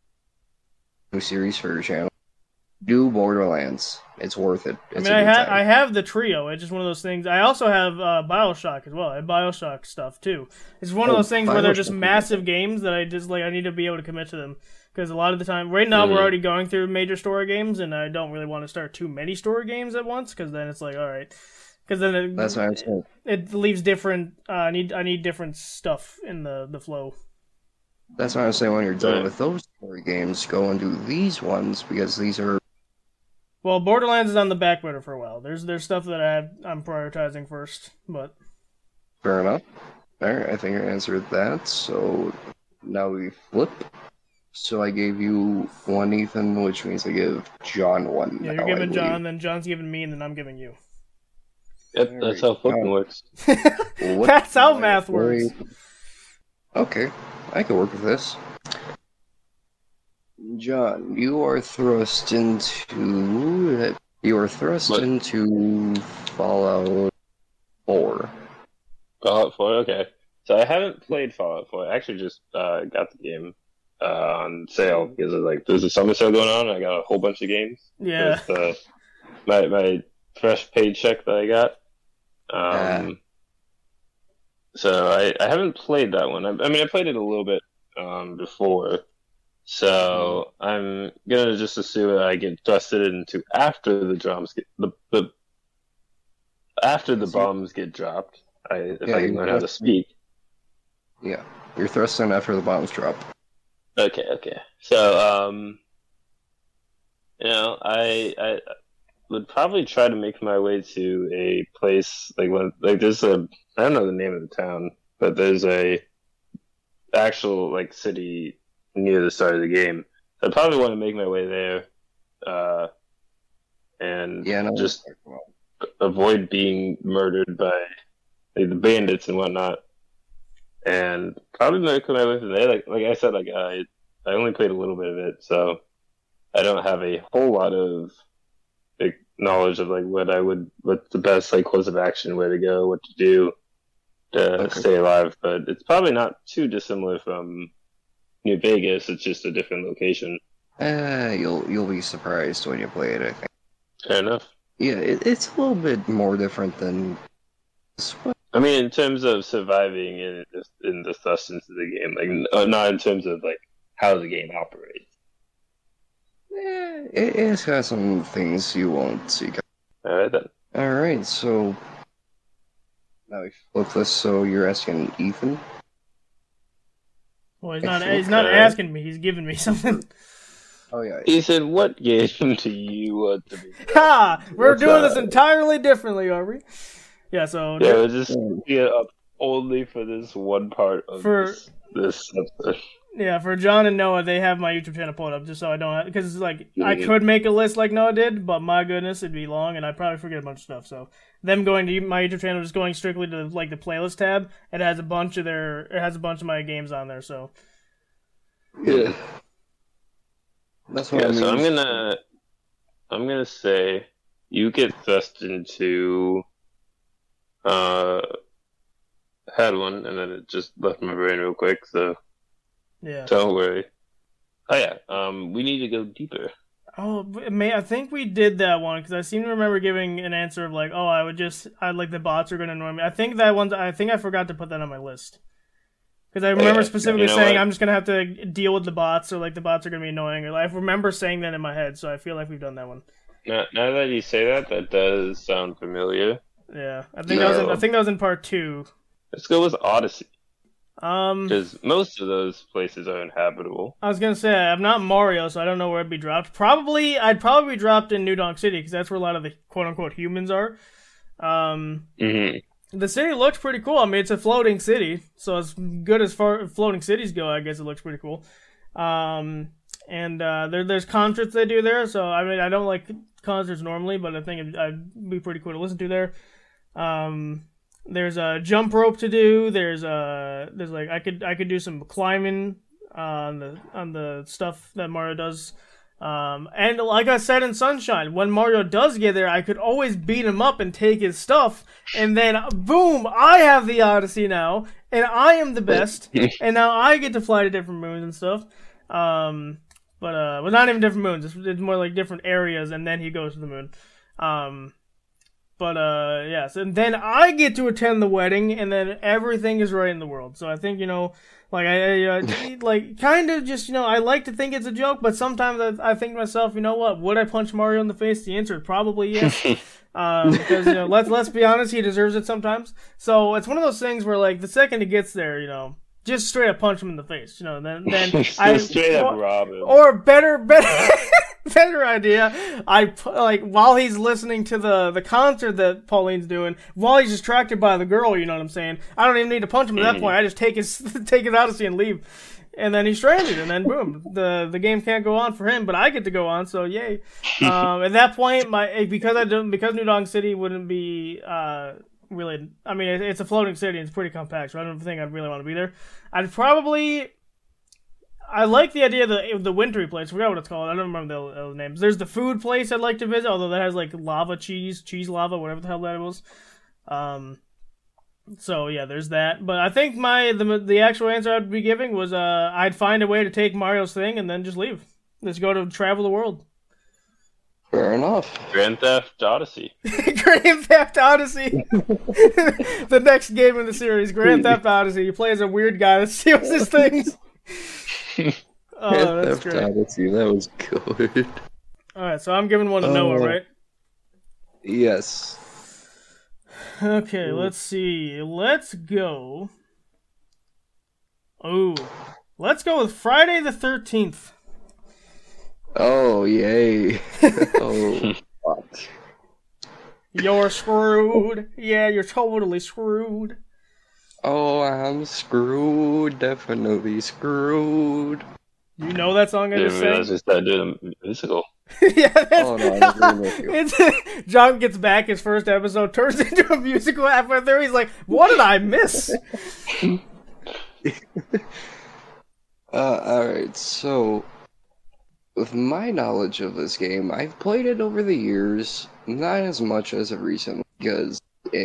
new series for your channel, do Borderlands. It's worth it. I have the trio. It's just one of those things. I also have BioShock as well. I have BioShock stuff too. It's one of those things where they're just massive games that I just like. I need to be able to commit to them because a lot of the time, right now, we're already going through major story games, and I don't really want to start too many story games at once because then it's like, all right, because then that's what I'm saying. It leaves different. I need different stuff in the flow. That's why I'm saying when you're done with those story games, go and do these ones because these are. Well, Borderlands is on the back burner for a while. There's stuff that I'm prioritizing first, but fair enough. All right, I think I answered that. So now we flip. So I gave you one, Ethan, which means I give John one. Yeah, you're giving John, then John's giving me, and then I'm giving you. Yep, that's how flipping works. That's how math works. Okay, I can work with this. John, you are thrust into You were thrust What? into Fallout 4. Fallout 4. Okay, so I haven't played Fallout 4. I actually just got the game on sale because of, like there's a summer sale going on. And I got a whole bunch of games Yeah. with my fresh paycheck that I got. So I haven't played that one. I mean, I played it a little bit before. So I'm gonna just assume that I get thrusted into after the drums get the after the bombs get dropped. If I can learn how to speak. Yeah, you're thrust in after the bombs drop. Okay. So I would probably try to make my way to a place like there's a I don't know the name of the town, but there's a actual like city near the start of the game. I'd probably want to make my way there, and just avoid being murdered by like, the bandits and whatnot. And probably make my way from there. Like I said, I only played a little bit of it, so I don't have a whole lot of like knowledge of like what's the best like course of action, where to go, what to do to stay alive. But it's probably not too dissimilar from New Vegas. It's just a different location. You'll be surprised when you play it, I think. Fair enough. Yeah, it's a little bit more different than this one. I mean, in terms of surviving in the sustenance of the game, like not in terms of like how the game operates. It's got some things you won't see. All right then. All right, so now we flip this. So you're asking Ethan. Well, he's not asking me. He's giving me something. Oh yeah. Ethan, what game do you want to be? Ha! We're doing this entirely differently, are we? Yeah. So we'll just be up only for this one part of this episode. Yeah, for John and Noah, they have my YouTube channel pulled up just so I don't have, because like I could make a list like Noah did, but my goodness, it'd be long and I'd probably forget a bunch of stuff. So them going to my YouTube channel, just going strictly to like the playlist tab, it has a bunch of my games on there. So yeah, that's what I mean. So I'm gonna say you get thrust into had one and then it just left my brain real quick. So. Yeah. Don't worry. Oh yeah. We need to go deeper. Oh, I think we did that one because I seem to remember giving an answer of like, oh, I like the bots are going to annoy me. I think that one. I think I forgot to put that on my list because I remember specifically saying I'm just going to have to deal with the bots or like the bots are going to be annoying. Or I remember saying that in my head, so I feel like we've done that one. Now that you say that does sound familiar. Yeah, I think that was in part 2. Let's go with Odyssey. Because most of those places are inhabitable. I was gonna say I'm not Mario, so I don't know where I'd be dropped. I'd probably be dropped in New Donk City because that's where a lot of the quote unquote humans are. The city looks pretty cool. I mean, it's a floating city, so as good as floating cities go, I guess it looks pretty cool. And there's concerts they do there. So I mean, I don't like concerts normally, but I think it'd be pretty cool to listen to there. There's a jump rope to do. There's like I could do some climbing on the stuff that Mario does. And like I said in Sunshine, when Mario does get there, I could always beat him up and take his stuff, and then boom, I have the Odyssey now, and I am the best, and now I get to fly to different moons and stuff. But not even different moons. It's more like different areas, and then he goes to the moon. Yes, and then I get to attend the wedding, and then everything is right in the world. So I think, like I like kind of just, I like to think it's a joke, but sometimes I think to myself, you know what? Would I punch Mario in the face? The answer is probably yes. Because let's be honest, he deserves it sometimes. So it's one of those things where like the second he gets there, just straight up punch him in the face, then I straight up rob him. Or better idea, while he's listening to the concert that Pauline's doing, while he's distracted by the girl, you know what I'm saying? I don't even need to punch him at that point. I just take his Odyssey and leave, and then he's stranded, and then boom, the game can't go on for him, but I get to go on, so yay. At that point, because New Donk City wouldn't be really, I mean, it's a floating city, and it's pretty compact, so I don't think I'd really want to be there. I'd probably I like the idea of the wintry place. I forgot what it's called. I don't remember the names. There's the food place I'd like to visit, although that has like lava cheese lava, whatever the hell that was. So yeah, there's that. But I think the actual answer I'd be giving was I'd find a way to take Mario's thing and then just leave. Let's go to travel the world. Fair enough. Grand Theft Odyssey. Grand Theft Odyssey. The next game in the series, Grand Theft Odyssey. You play as a weird guy that steals his things. Oh, that's great. Odyssey, that was good. Alright, so I'm giving one to Noah, right? Yes. Okay, let's see. Let's go. Oh, let's go with Friday the 13th. Oh, yay. Oh, fuck. You're screwed. Yeah, you're totally screwed. Oh, I'm screwed. Definitely screwed. You know that song I just sang? I just started doing a musical. Yeah, that's... Oh, no, I'm agreeing with you. John gets back his first episode, turns into a musical halfway through. He's like, what did I miss? Alright, so with my knowledge of this game, I've played it over the years, not as much as of recently, because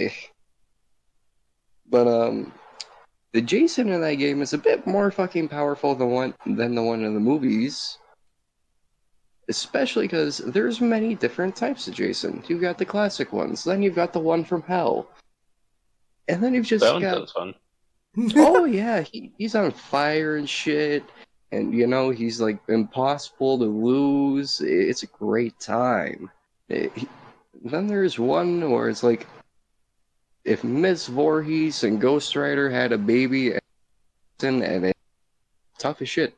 But the Jason in that game is a bit more fucking powerful than the one in the movies. Especially because there's many different types of Jason. You've got the classic ones, then you've got the one from hell. And then you've just That one got... sounds fun. Oh yeah, he's on fire and shit. And he's like impossible to lose. It's a great time. Then there's one where it's like, if Miss Voorhees and Ghost Rider had a baby, and it's tough as shit.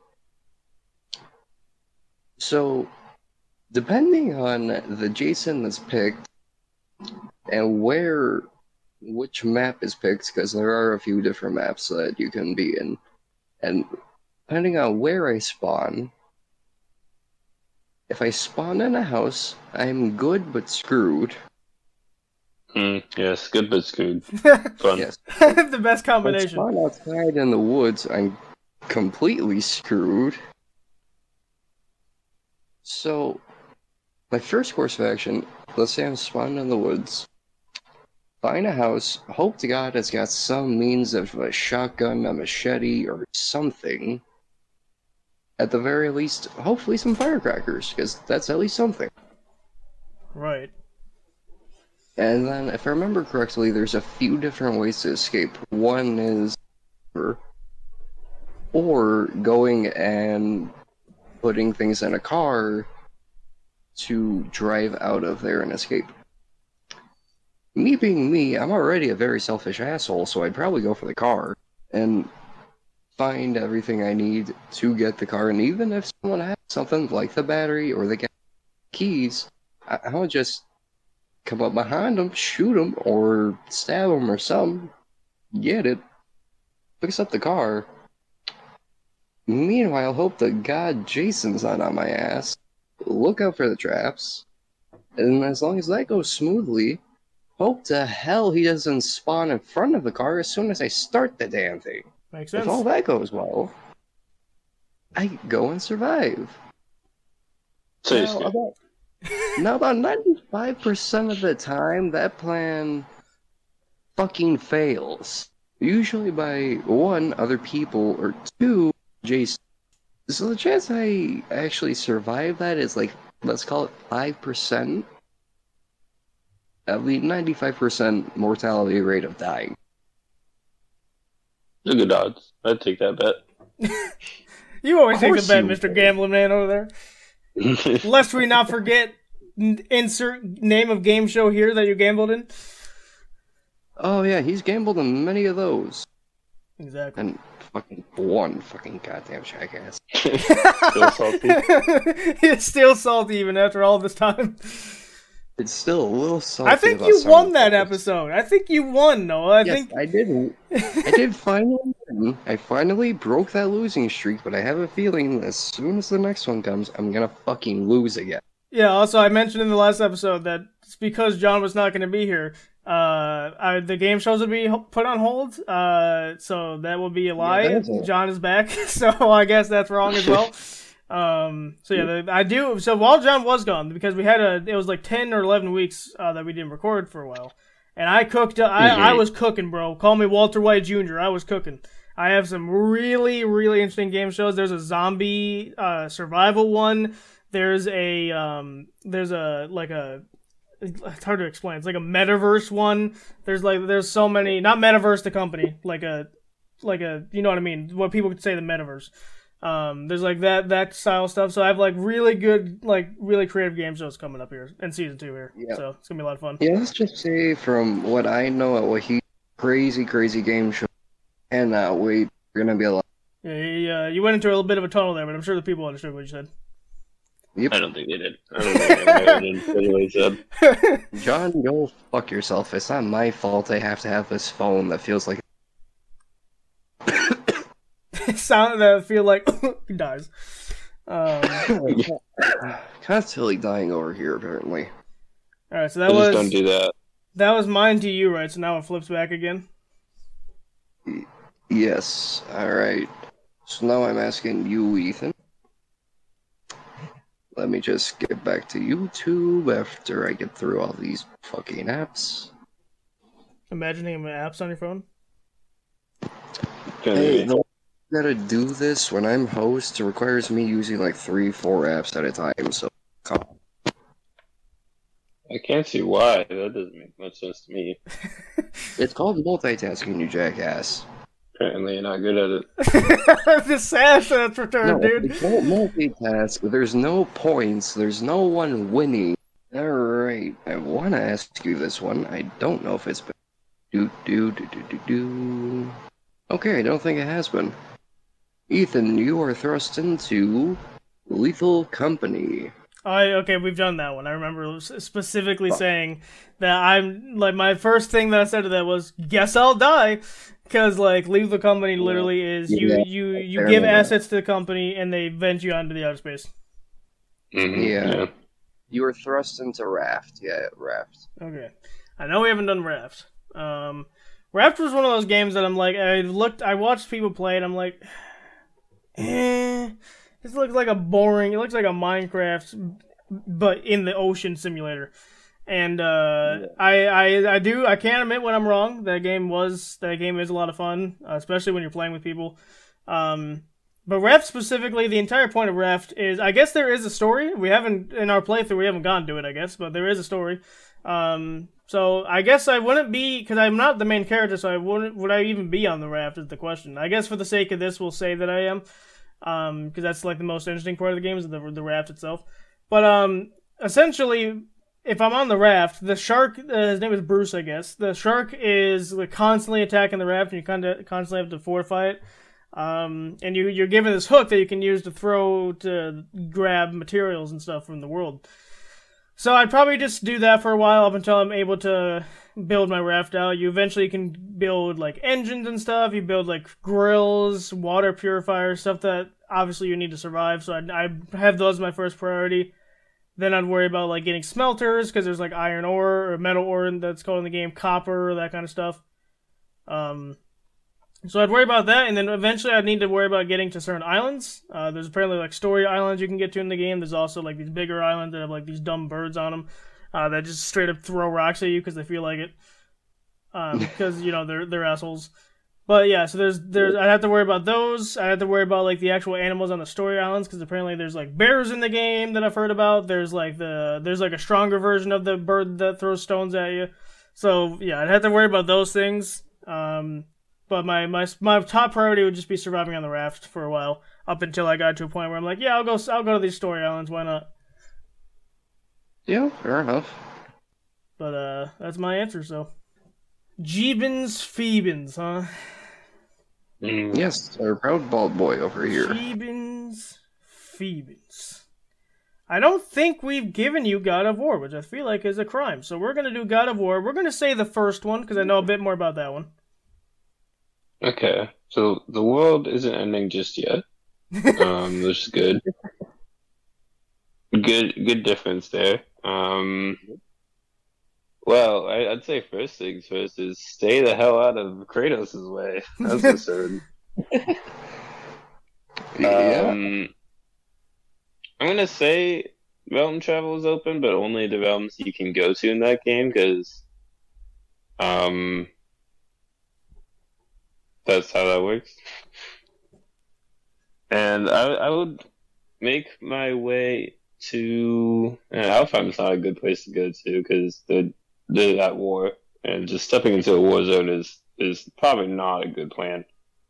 So, depending on the Jason that's picked, and which map is picked, because there are a few different maps that you can be in, and depending on where I spawn, if I spawn in a house, I'm good but screwed. Yes, good but screwed. Fun. Yes. The best If I combination. spawn outside in the woods, I'm completely screwed. So, my first course of action, let's say I'm spawned in the woods, find a house, hope to God it's got some means of a shotgun, a machete, or something. At the very least, hopefully some firecrackers, because that's at least something. Right. And then, if I remember correctly, there's a few different ways to escape. One is or going and putting things in a car to drive out of there and escape. Me being me, I'm already a very selfish asshole, so I'd probably go for the car and find everything I need to get the car. And even if someone has something like the battery or the keys, I would just come up behind them, shoot them, or stab them or something, get it, fix up the car. Meanwhile, hope to God Jason's not on my ass. Look out for the traps. And as long as that goes smoothly, hope to hell he doesn't spawn in front of the car as soon as I start the damn thing. Makes sense. If all that goes well, I go and survive. Seriously. Now, about 95% of the time, that plan fucking fails. Usually by one, other people, or two, Jason. So the chance I actually survive that is like, let's call it 5% of the 95% mortality rate of dying. They're good odds. I'd take that bet. You always take the course bet, you Mr. would. Gambling Man over there. Lest we not forget, insert name of game show here that you gambled in. Oh yeah, he's gambled in many of those. Exactly. And fucking one fucking goddamn jackass. Still salty. It's still salty even after all this time. It's still a little salty. I think about you some won of that those. episode. I think you won, Noah. Yes, I did. I did finally win. I finally broke that losing streak, but I have a feeling as soon as the next one comes, I'm gonna fucking lose again. Yeah, also, I mentioned in the last episode that it's because John was not going to be here. The game shows will be put on hold. So that will be a lie. Yeah, that is John is back, so I guess that's wrong as well. So yeah, I do. So while John was gone, because it was like 10 or 11 weeks that we didn't record for a while, and I cooked. I was cooking, bro. Call me Walter White Jr. I was cooking. I have some really, really interesting game shows. There's a zombie survival one. There's like a. It's hard to explain. It's like a metaverse one. There's so many. Not metaverse the company. Like a you know what I mean. What people could say the metaverse. There's like that style stuff. So I have like really good, like really creative game shows coming up here in season 2 here. Yeah. So it's gonna be a lot of fun. Yeah, let's just say from what I know, what he crazy game show, and we're gonna be a lot. Yeah, you went into a little bit of a tunnel there, but I'm sure the people understood what you said. Yep. I don't think they did. I don't think they said. John, go fuck yourself. It's not my fault I have to have this phone that feels like. Sound that feel like he dies. Constantly dying over here, apparently. All right, so that was. Don't do that. That was mine to you, right? So now it flips back again. Yes. All right. So now I'm asking you, Ethan. Let me just get back to YouTube after I get through all these fucking apps. Imagining apps on your phone. Hey, no, I gotta do this when I'm host. It requires me using like 3-4 apps at a time. So, I can't see why. That doesn't make much sense to me. it's called multitasking, you jackass. Apparently, you're not good at it. The sash that's returned, No, dude. don't multitask. There's no points. There's no one winning. All right, I want to ask you this one. I don't know if it's been. Okay, I don't think it has been. Ethan, you are thrust into Lethal Company. Okay, we've done that one. I remember specifically saying that I'm like my first thing that I said to that was, "Guess I'll die," because like Lethal Company literally is you give assets to the company and they vent you onto the outer space. Mm-hmm. Yeah. You were thrust into Raft. Yeah, Raft. Okay, I know we haven't done Raft. Raft was one of those games that I'm like, I watched people play and I'm like, this looks like it looks like a Minecraft, but in the ocean simulator. And I can't admit when I'm wrong. That game is a lot of fun, especially when you're playing with people. But Raft specifically, the entire point of Raft is, I guess there is a story. In our playthrough, we haven't gone to it, I guess, but there is a story. So I guess I wouldn't be, because I'm not the main character, so would I even be on the raft is the question. I guess for the sake of this, we'll say that I am. Because that's like the most interesting part of the game is the raft itself. But essentially, if I'm on the raft, the shark, his name is Bruce, I guess. The shark is like, constantly attacking the raft, and you constantly have to fortify it. And you're given this hook that you can use to grab materials and stuff from the world. So I'd probably just do that for a while up until I'm able to build my raft out. You eventually can build like engines and stuff. You build like grills, water purifiers, stuff that obviously you need to survive. So I have those as my first priority. Then I'd worry about like getting smelters because there's like iron ore or metal ore that's called in the game, copper, that kind of stuff. So I'd worry about that, and then eventually I'd need to worry about getting to certain islands. There's apparently like story islands you can get to in the game. There's also like these bigger islands that have like these dumb birds on them that just straight up throw rocks at you because they feel like it. Because they're assholes. But yeah, so there's I'd have to worry about those. I'd have to worry about like the actual animals on the story islands because apparently there's like bears in the game that I've heard about. There's like a stronger version of the bird that throws stones at you. So yeah, I'd have to worry about those things. But my top priority would just be surviving on the raft for a while, up until I got to a point where I'm like, yeah, I'll go to these story islands. Why not? Yeah, fair enough. But that's my answer. So, Jeebins Phoebins, huh? Yes, our proud bald boy over here. Jeebins Phoebins. I don't think we've given you God of War, which I feel like is a crime. So we're gonna do God of War. We're gonna say the first one because I know a bit more about that one. Okay, so the world isn't ending just yet. Which is good. Good difference there. Well, I'd say first things first is stay the hell out of Kratos' way. That's for certain. Yeah. I'm gonna say realm travel is open, but only the realms you can go to in that game, because that's how that works. And I would make my way to Alfheim's not a good place to go to because they're at war, and just stepping into a war zone is probably not a good plan.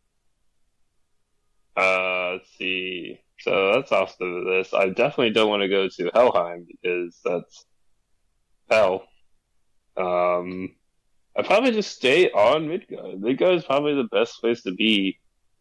Let's see. So that's off the list. I definitely don't want to go to Helheim because that's hell. I'd probably just stay on Midgard. Midgard is probably the best place to be,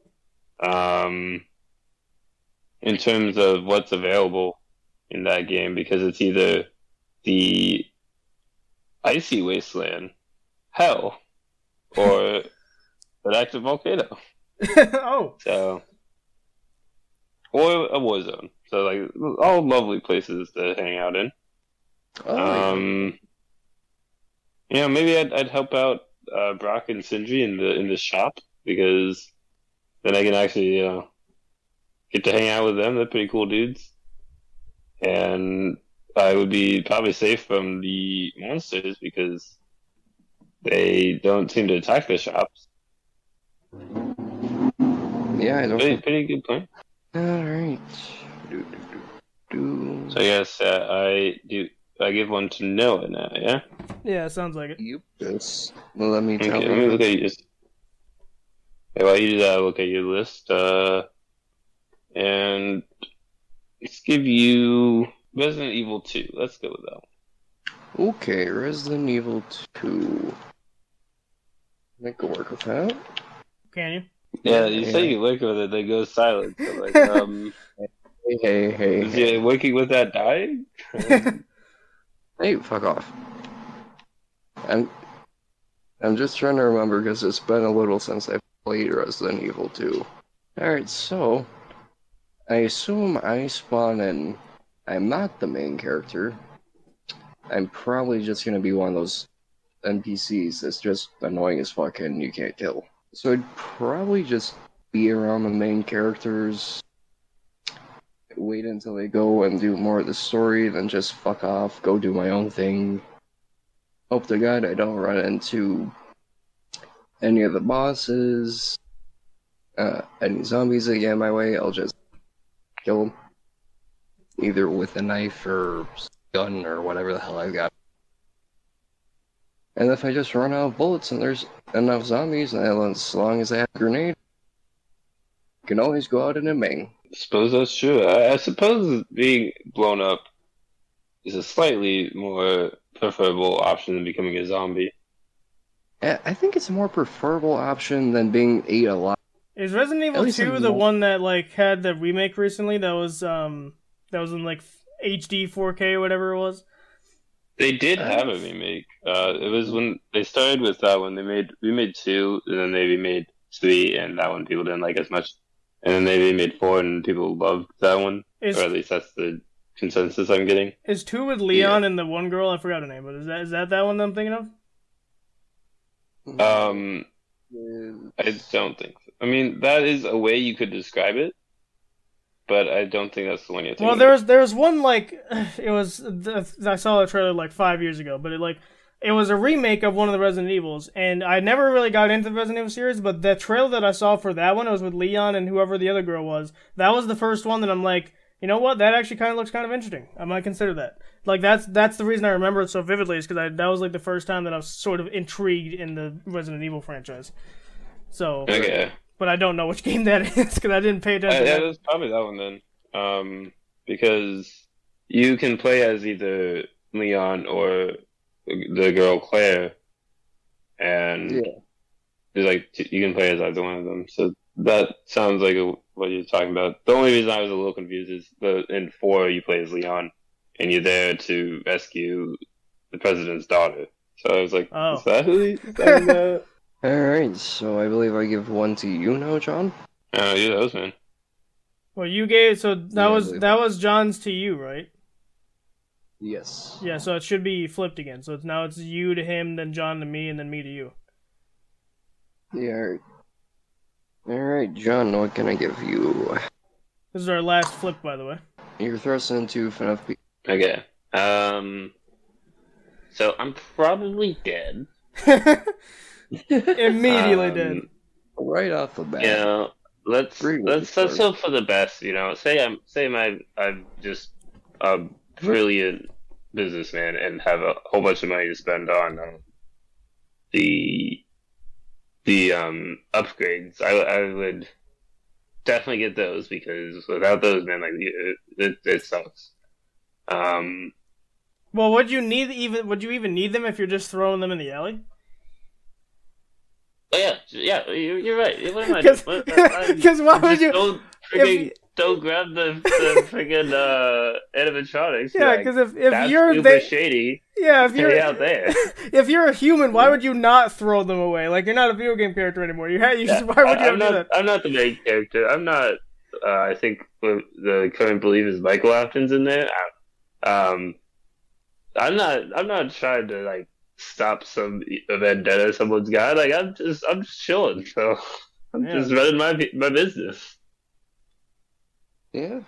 in terms of what's available in that game, because it's either the icy wasteland, hell, or an active volcano. Oh. So, or a war zone. So, like, all lovely places to hang out in. Maybe I'd help out Brock and Sindri in the shop, because then I can actually get to hang out with them. They're pretty cool dudes, and I would be probably safe from the monsters because they don't seem to attack the shops. Yeah, I don't. Pretty good plan. All right. So I guess I give one to Noah now. Yeah. Yeah, sounds like it. Yep. Yes. Well, let me tell Okay, you. let me look at you. While you do that, look at your list. And let's give you Resident Evil 2. Let's go with that one. Okay, Resident Evil 2. I can work with that. Can you? Yeah, you say you work with it, they go silent. So like, Hey. is he working with that dying? Hey, fuck off. I'm just trying to remember because it's been a little since I played Resident Evil 2. Alright, so I assume I spawn in. I'm not the main character. I'm probably just gonna be one of those NPCs that's just annoying as fuck and you can't kill. So I'd probably just be around the main characters, wait until they go and do more of the story, then just fuck off, go do my own thing. Hope to God I don't run into any of the bosses, any zombies that get in my way. I'll just kill them, either with a knife or gun or whatever the hell I've got. And if I just run out of bullets and there's enough zombies, and as long as I have a grenade, I can always go out in a bang. I suppose that's true. I suppose being blown up is a slightly more preferable option than becoming a zombie. I think it's a more preferable option than being ate alive. Is Resident Evil 2 the one that like had the remake recently that was in like HD 4K or whatever it was? They did have a remake. It was when they started with that one. We made 2, and then they remade 3, and that one people didn't like as much. And then they remade 4, and people loved that one. Or at least that's the consensus I'm getting. Is 2 with Leon and the one girl? I forgot her name, but is that one that I'm thinking of? I don't think so. I mean, that is a way you could describe it, but I don't think that's the one you're thinking. Well, there was one like it was. I saw a trailer like 5 years ago, but it was a remake of one of the Resident Evils, and I never really got into the Resident Evil series. But the trailer that I saw for that one, it was with Leon and whoever the other girl was. That was the first one that I'm like, you know what? That actually kind of looks kind of interesting. I might consider that. Like that's the reason I remember it so vividly, is because that was like the first time that I was sort of intrigued in the Resident Evil franchise. So okay. But I don't know which game that is because I didn't pay attention. Yeah, it's probably that one then. Because you can play as either Leon or the girl Claire, and there's like you can play as either one of them. So that sounds like what you're talking about. The only reason I was a little confused is in 4 you play as Leon, and you're there to rescue the president's daughter. So I was like, is that who he's talking about? Alright, so I believe I give one to you now, John? Yeah, that was man. Well, you gave, so that was John's to you, right? Yes. Yeah, so it should be flipped again. So it's you to him, then John to me, and then me to you. Yeah. Alright, John, what can I give you? This is our last flip, by the way. You're thrusting into FNFP. Okay. So I'm probably dead. Immediately dead. Right off the bat. You know, let's Start. hope for the best. You know, I'm just a brilliant businessman and have a whole bunch of money to spend on the upgrades. I would definitely get those, because without those, man, like it sucks. Well, would you even need them if you're just throwing them in the alley? Oh, yeah, you're right. What am I doing? Because why would you? Don't grab the friggin' animatronics. Yeah, because if that's you're super shady. Yeah, if you're stay out there. If you're a human, why would you not throw them away? Like, you're not a video game character anymore. Why would you do that? I'm not the main character. I'm not. I think the current belief is Michael Afton's in there. I'm not trying to like stop some vendetta someone's got. Like, I'm just chilling. So I'm just running my business. Yeah.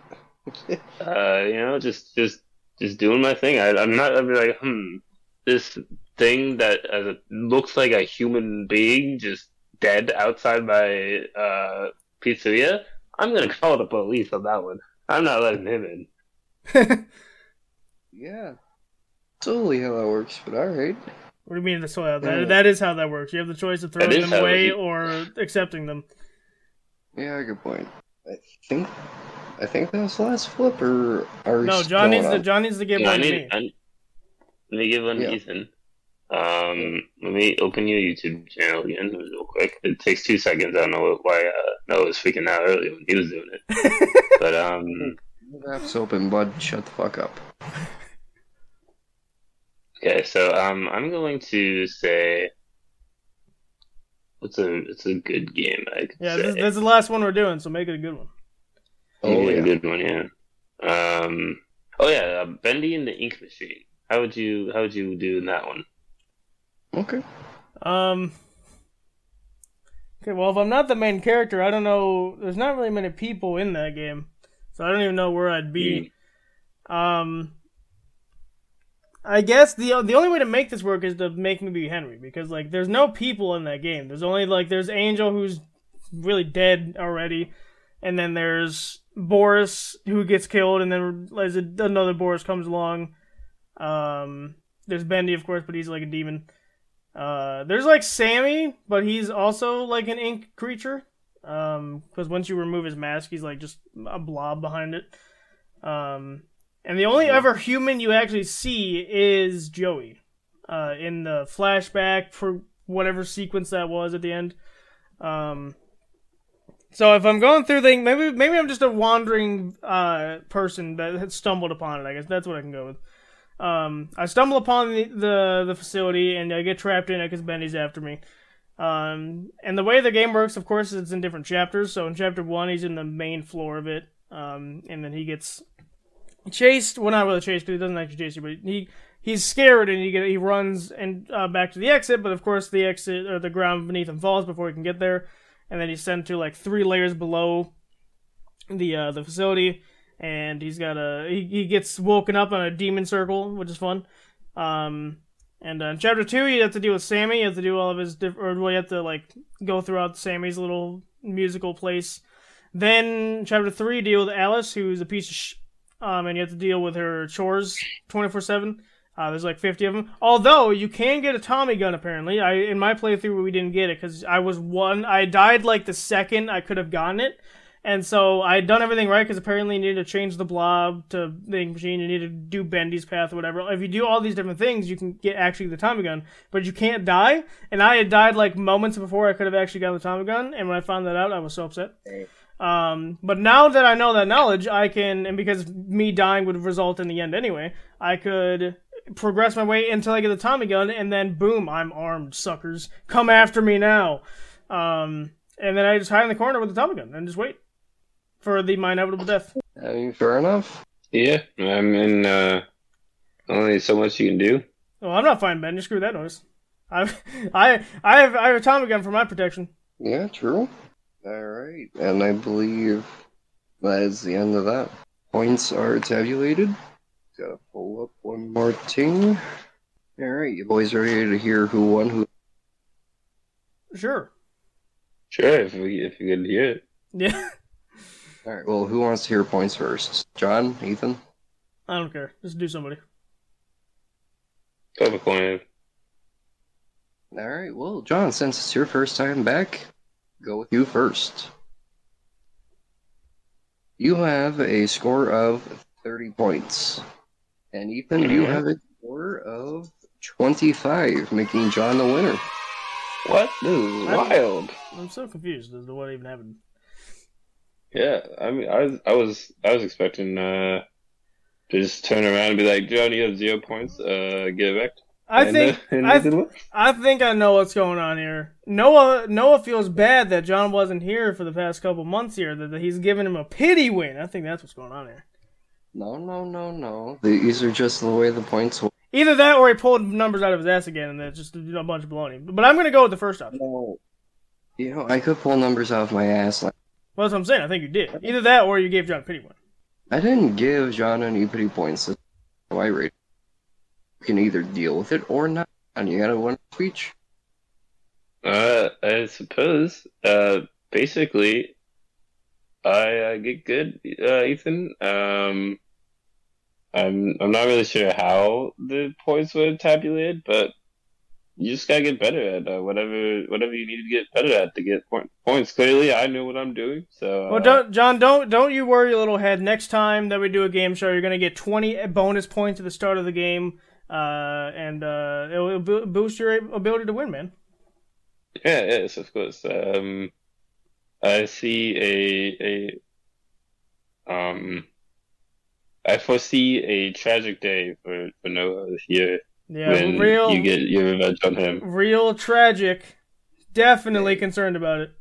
Just doing my thing. I'm not. I'd be like, this thing that looks like a human being just dead outside my pizzeria. I'm gonna call the police on that one. I'm not letting him in. Yeah. Totally how that works, but alright. What do you mean that is how that works? You have the choice of throwing them away or accepting them. Yeah, good point. I think that was the last flip, or are we No, John needs to give one to me. Let me give one to Ethan. Let me open your YouTube channel again real quick. It takes 2 seconds. I don't know why Noah was freaking out earlier when he was doing it. But The app's open, bud. Shut the fuck up. Okay, so I'm going to say it's a good game. I could say. This is the last one we're doing, so make it a good one. A good one, yeah. Bendy and the Ink Machine. How would you do in that one? Okay. Okay, well, if I'm not the main character, I don't know. There's not really many people in that game, so I don't even know where I'd be. I guess the only way to make this work is to make me be Henry, because like there's no people in that game. There's only there's Angel, who's really dead already, and then there's Boris, who gets killed, and then another Boris comes along. There's Bendy, of course, but he's like a demon. There's like Sammy, but he's also like an ink creature. Because once you remove his mask, he's like just a blob behind it. And the only ever human you actually see is Joey. In the flashback for whatever sequence that was at the end. So if I'm going through things, maybe I'm just a wandering person that had stumbled upon it. I guess that's what I can go with. I stumble upon the facility and I get trapped in it because Bendy's after me. And the way the game works, of course, is it's in different chapters. So in chapter 1, he's in the main floor of it, and then he gets chased. Well, not really chased because he doesn't actually chase you, but he's scared and he runs and back to the exit. But of course, the exit or the ground beneath him falls before he can get there, and then he's sent to like 3 layers below the facility. And he gets woken up on a demon circle, which is fun. And in chapter 2, you have to deal with Sammy. You have to do all of his you have to like go throughout Sammy's little musical place. Then chapter 3, deal with Alice, who's a piece of and you have to deal with her chores 24/7. There's like 50 of them. Although you can get a Tommy gun apparently. In my playthrough we didn't get it because I died like the second I could have gotten it. And so I had done everything right because apparently you needed to change the blob to the ink machine. You needed to do Bendy's path or whatever. If you do all these different things, you can get actually the Tommy gun. But you can't die. And I had died like moments before I could have actually gotten the Tommy gun. And when I found that out, I was so upset. But now that I know that knowledge, I can, and because me dying would result in the end anyway, I could progress my way until I get the Tommy gun. And then boom, I'm armed, suckers. Come after me now. And then I just hide in the corner with the Tommy gun and just wait for my inevitable death. I mean, fair enough. Yeah, I'm in Only so much you can do. Oh, I'm not fine, Ben. You screw that noise. I have a Tommy gun for my protection. Yeah, true. Alright, and I believe that is the end of that. Points are tabulated. Gotta pull up one more thing. Alright, you boys ready to hear who won who? Sure. Sure, if you can hear it. Yeah. Alright, well, who wants to hear points first? John? Ethan? I don't care. Just do somebody. Flip a coin. Alright, well, John, since it's your first time back, go with you first. You have a score of 30 points. And Ethan, you have a score of 25, making John the winner. What? This is wild. I'm so confused as to what even happened. Yeah, I mean, I was expecting to just turn around and be like, John, you have 0 points. Give it back. I think I know what's going on here. Noah feels bad that John wasn't here for the past couple months here. That he's giving him a pity win. I think that's what's going on here. No. These are just the way the points work. Either that or he pulled numbers out of his ass again and it's just a bunch of baloney. But I'm gonna go with the first option. No. I could pull numbers out of my ass. Well, that's what I'm saying. I think you did. Either that or you gave John a pity win. I didn't give John any pity points. That's how I rate. You can either deal with it or not. And you gotta win a speech. I suppose. Basically, I get good, Ethan. I'm not really sure how the points were tabulated, but you just gotta get better at whatever you need to get better at to get points. Clearly, I know what I'm doing. So, well, John, don't you worry your little head. Next time that we do a game show, you're gonna get 20 bonus points at the start of the game, and it will boost your ability to win, man. Yeah, yes, of course. I see I foresee a tragic day for Noah this year. Yeah, when you get your revenge on him. Real tragic. Definitely concerned about it.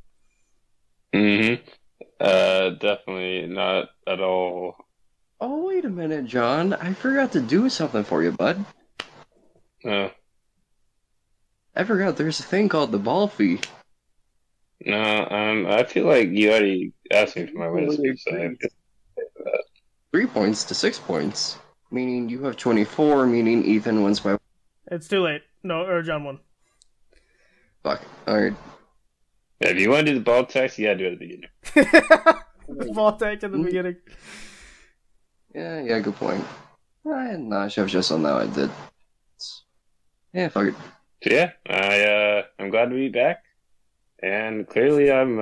Definitely not at all. Oh, wait a minute, John. I forgot to do something for you, bud. No. I forgot there's a thing called the ball fee. No, I feel like you already asked me for my win speech, so I guess 3 points to 6 points. Meaning you have 24, meaning Ethan wins by... It's too late. No, or John won. Fuck. Alright. Yeah, if you want to do the ball tax, you gotta do it at the beginning. Ball tax at the beginning. Yeah, good point. Nah, I should have just done that. I did. Yeah, fuck it. So yeah, I'm glad to be back. And clearly I'm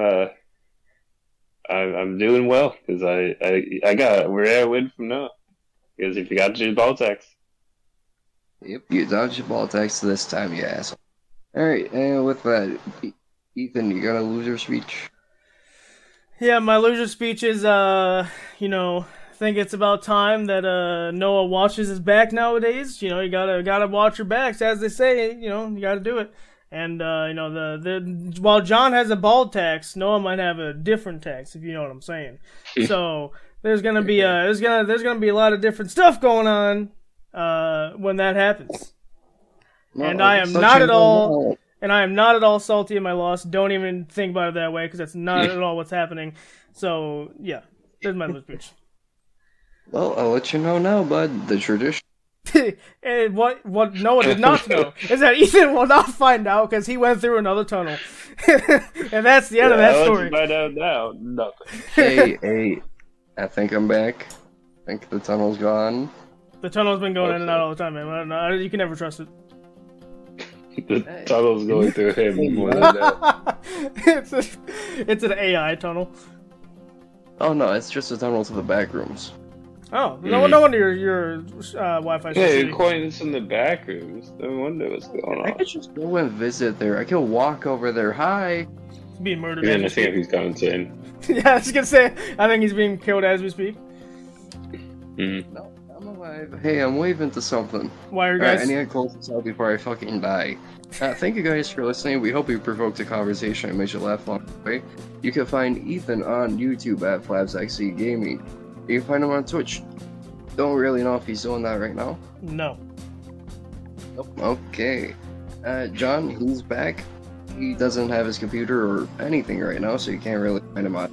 doing well, because I got a rare win from Noah. Because if you got to do ball tax. Yep, you dodged your ball tax this time, you asshole. Alright, and with that, Ethan, you got a loser speech? Yeah, my loser speech is, I think it's about time that Noah watches his back nowadays. You gotta watch your backs, as they say. You gotta do it. And while John has a bald tax, Noah might have a different tax, if you know what I'm saying. So there's gonna be a lot of different stuff going on when that happens. No, and I am not at all salty in my loss. Don't even think about it that way, because that's not at all what's happening. So yeah, there's my speech. Well, I'll let you know now, bud. The tradition. And what Noah did not know is that Ethan will not find out, because he went through another tunnel. And that's the end of that story. Find out now. Nothing. Hey, I think I'm back. I think the tunnel's gone. The tunnel's been going in and out all the time, man. You can never trust it. The tunnel's going through him more than that. It's an AI tunnel. Oh no, it's just a tunnel to the back rooms. Oh, no wonder your Wi-Fi. Yeah, you're coins in the back rooms. No wonder what's going on. I could just go and visit there. I could walk over there. Hi. He's being murdered. You're gonna see if he's gone insane. Yeah, I was gonna say. I think he's being killed as we speak. No, I'm alive. Hey, I'm waving to something. Why are you guys? I need to close this out before I fucking die. Thank you guys for listening. We hope we provoked a conversation and made you laugh along the way. You can find Ethan on YouTube at FlabsXC Gaming. You can find him on Twitch Don't really know if he's doing that right now. No. Nope. Okay. John, he's back. He doesn't have his computer or anything right now, so you can't really find him on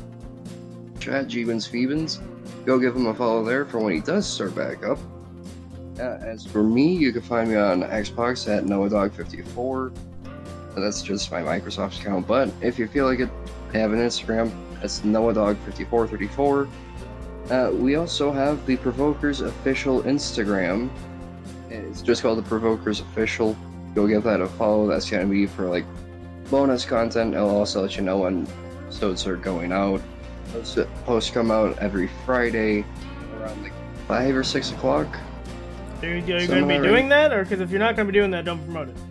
chat. Jeebins Phoebins. Go give him a follow there for when he does start back up. As for me, you can find me on Xbox at NoahDog54. That's just my Microsoft account, but if you feel like it, I have an Instagram. That's NoahDog5434. We also have the Provokers official Instagram. It's just called the Provokers Official. Go give that a follow. That's gonna be for like bonus content. It'll also let you know when episodes are going out. Those posts come out every Friday around like 5 or 6 o'clock. Are you going to be doing that? Or because if you're not going to be doing that, don't promote it.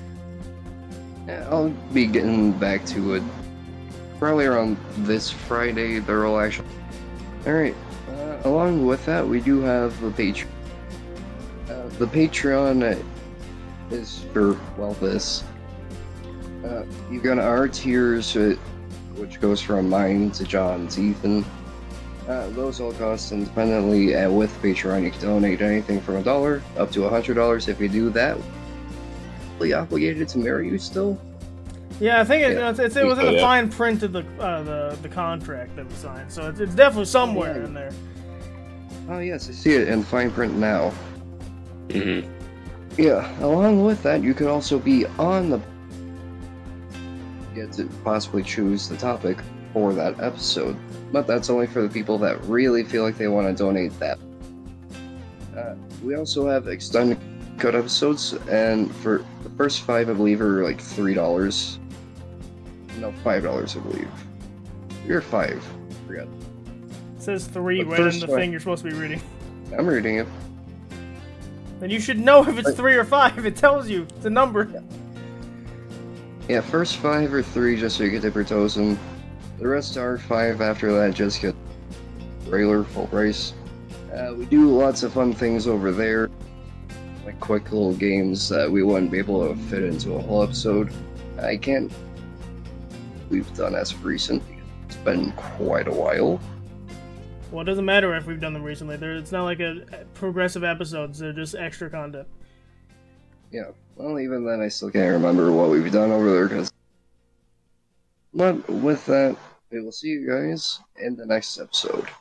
Yeah, I'll be getting back to it probably around this Friday. They're all actually. Alright, along with that, we do have the Patreon. The Patreon is for, well, this. You've got our tiers, which goes from mine to John's, Ethan. Those all cost independently, and with Patreon you can donate anything from $1 up to $100. If you do that, are obligated to marry you still? Yeah, I think it's within the fine print of the contract that we signed, so it's definitely somewhere in there. Oh yes, I see it in fine print now. Mm-hmm. Yeah, along with that, you could also be on the get to possibly choose the topic for that episode, but that's only for the people that really feel like they want to donate that. We also have extended cut episodes, and for the first 5, I believe, are like $3. No, $5, I believe. You're 5. Forget. It says 3 The right in first the one. thing you're supposed to be reading. I'm reading it. Then you should know if it's 3 or 5. It tells you. It's a number. Yeah, first 5 or 3 just so you can dip your toes in. The rest are 5 after that, just get regular full price. We do lots of fun things over there, like quick little games that we wouldn't be able to fit into a whole episode. I can't. We've done as of recent. It's been quite a while. Well, it doesn't matter if we've done them recently. It's not like a progressive episodes. They're just extra content. Yeah, well, even then, I still can't remember what we've done over there. But with that, we will see you guys in the next episode.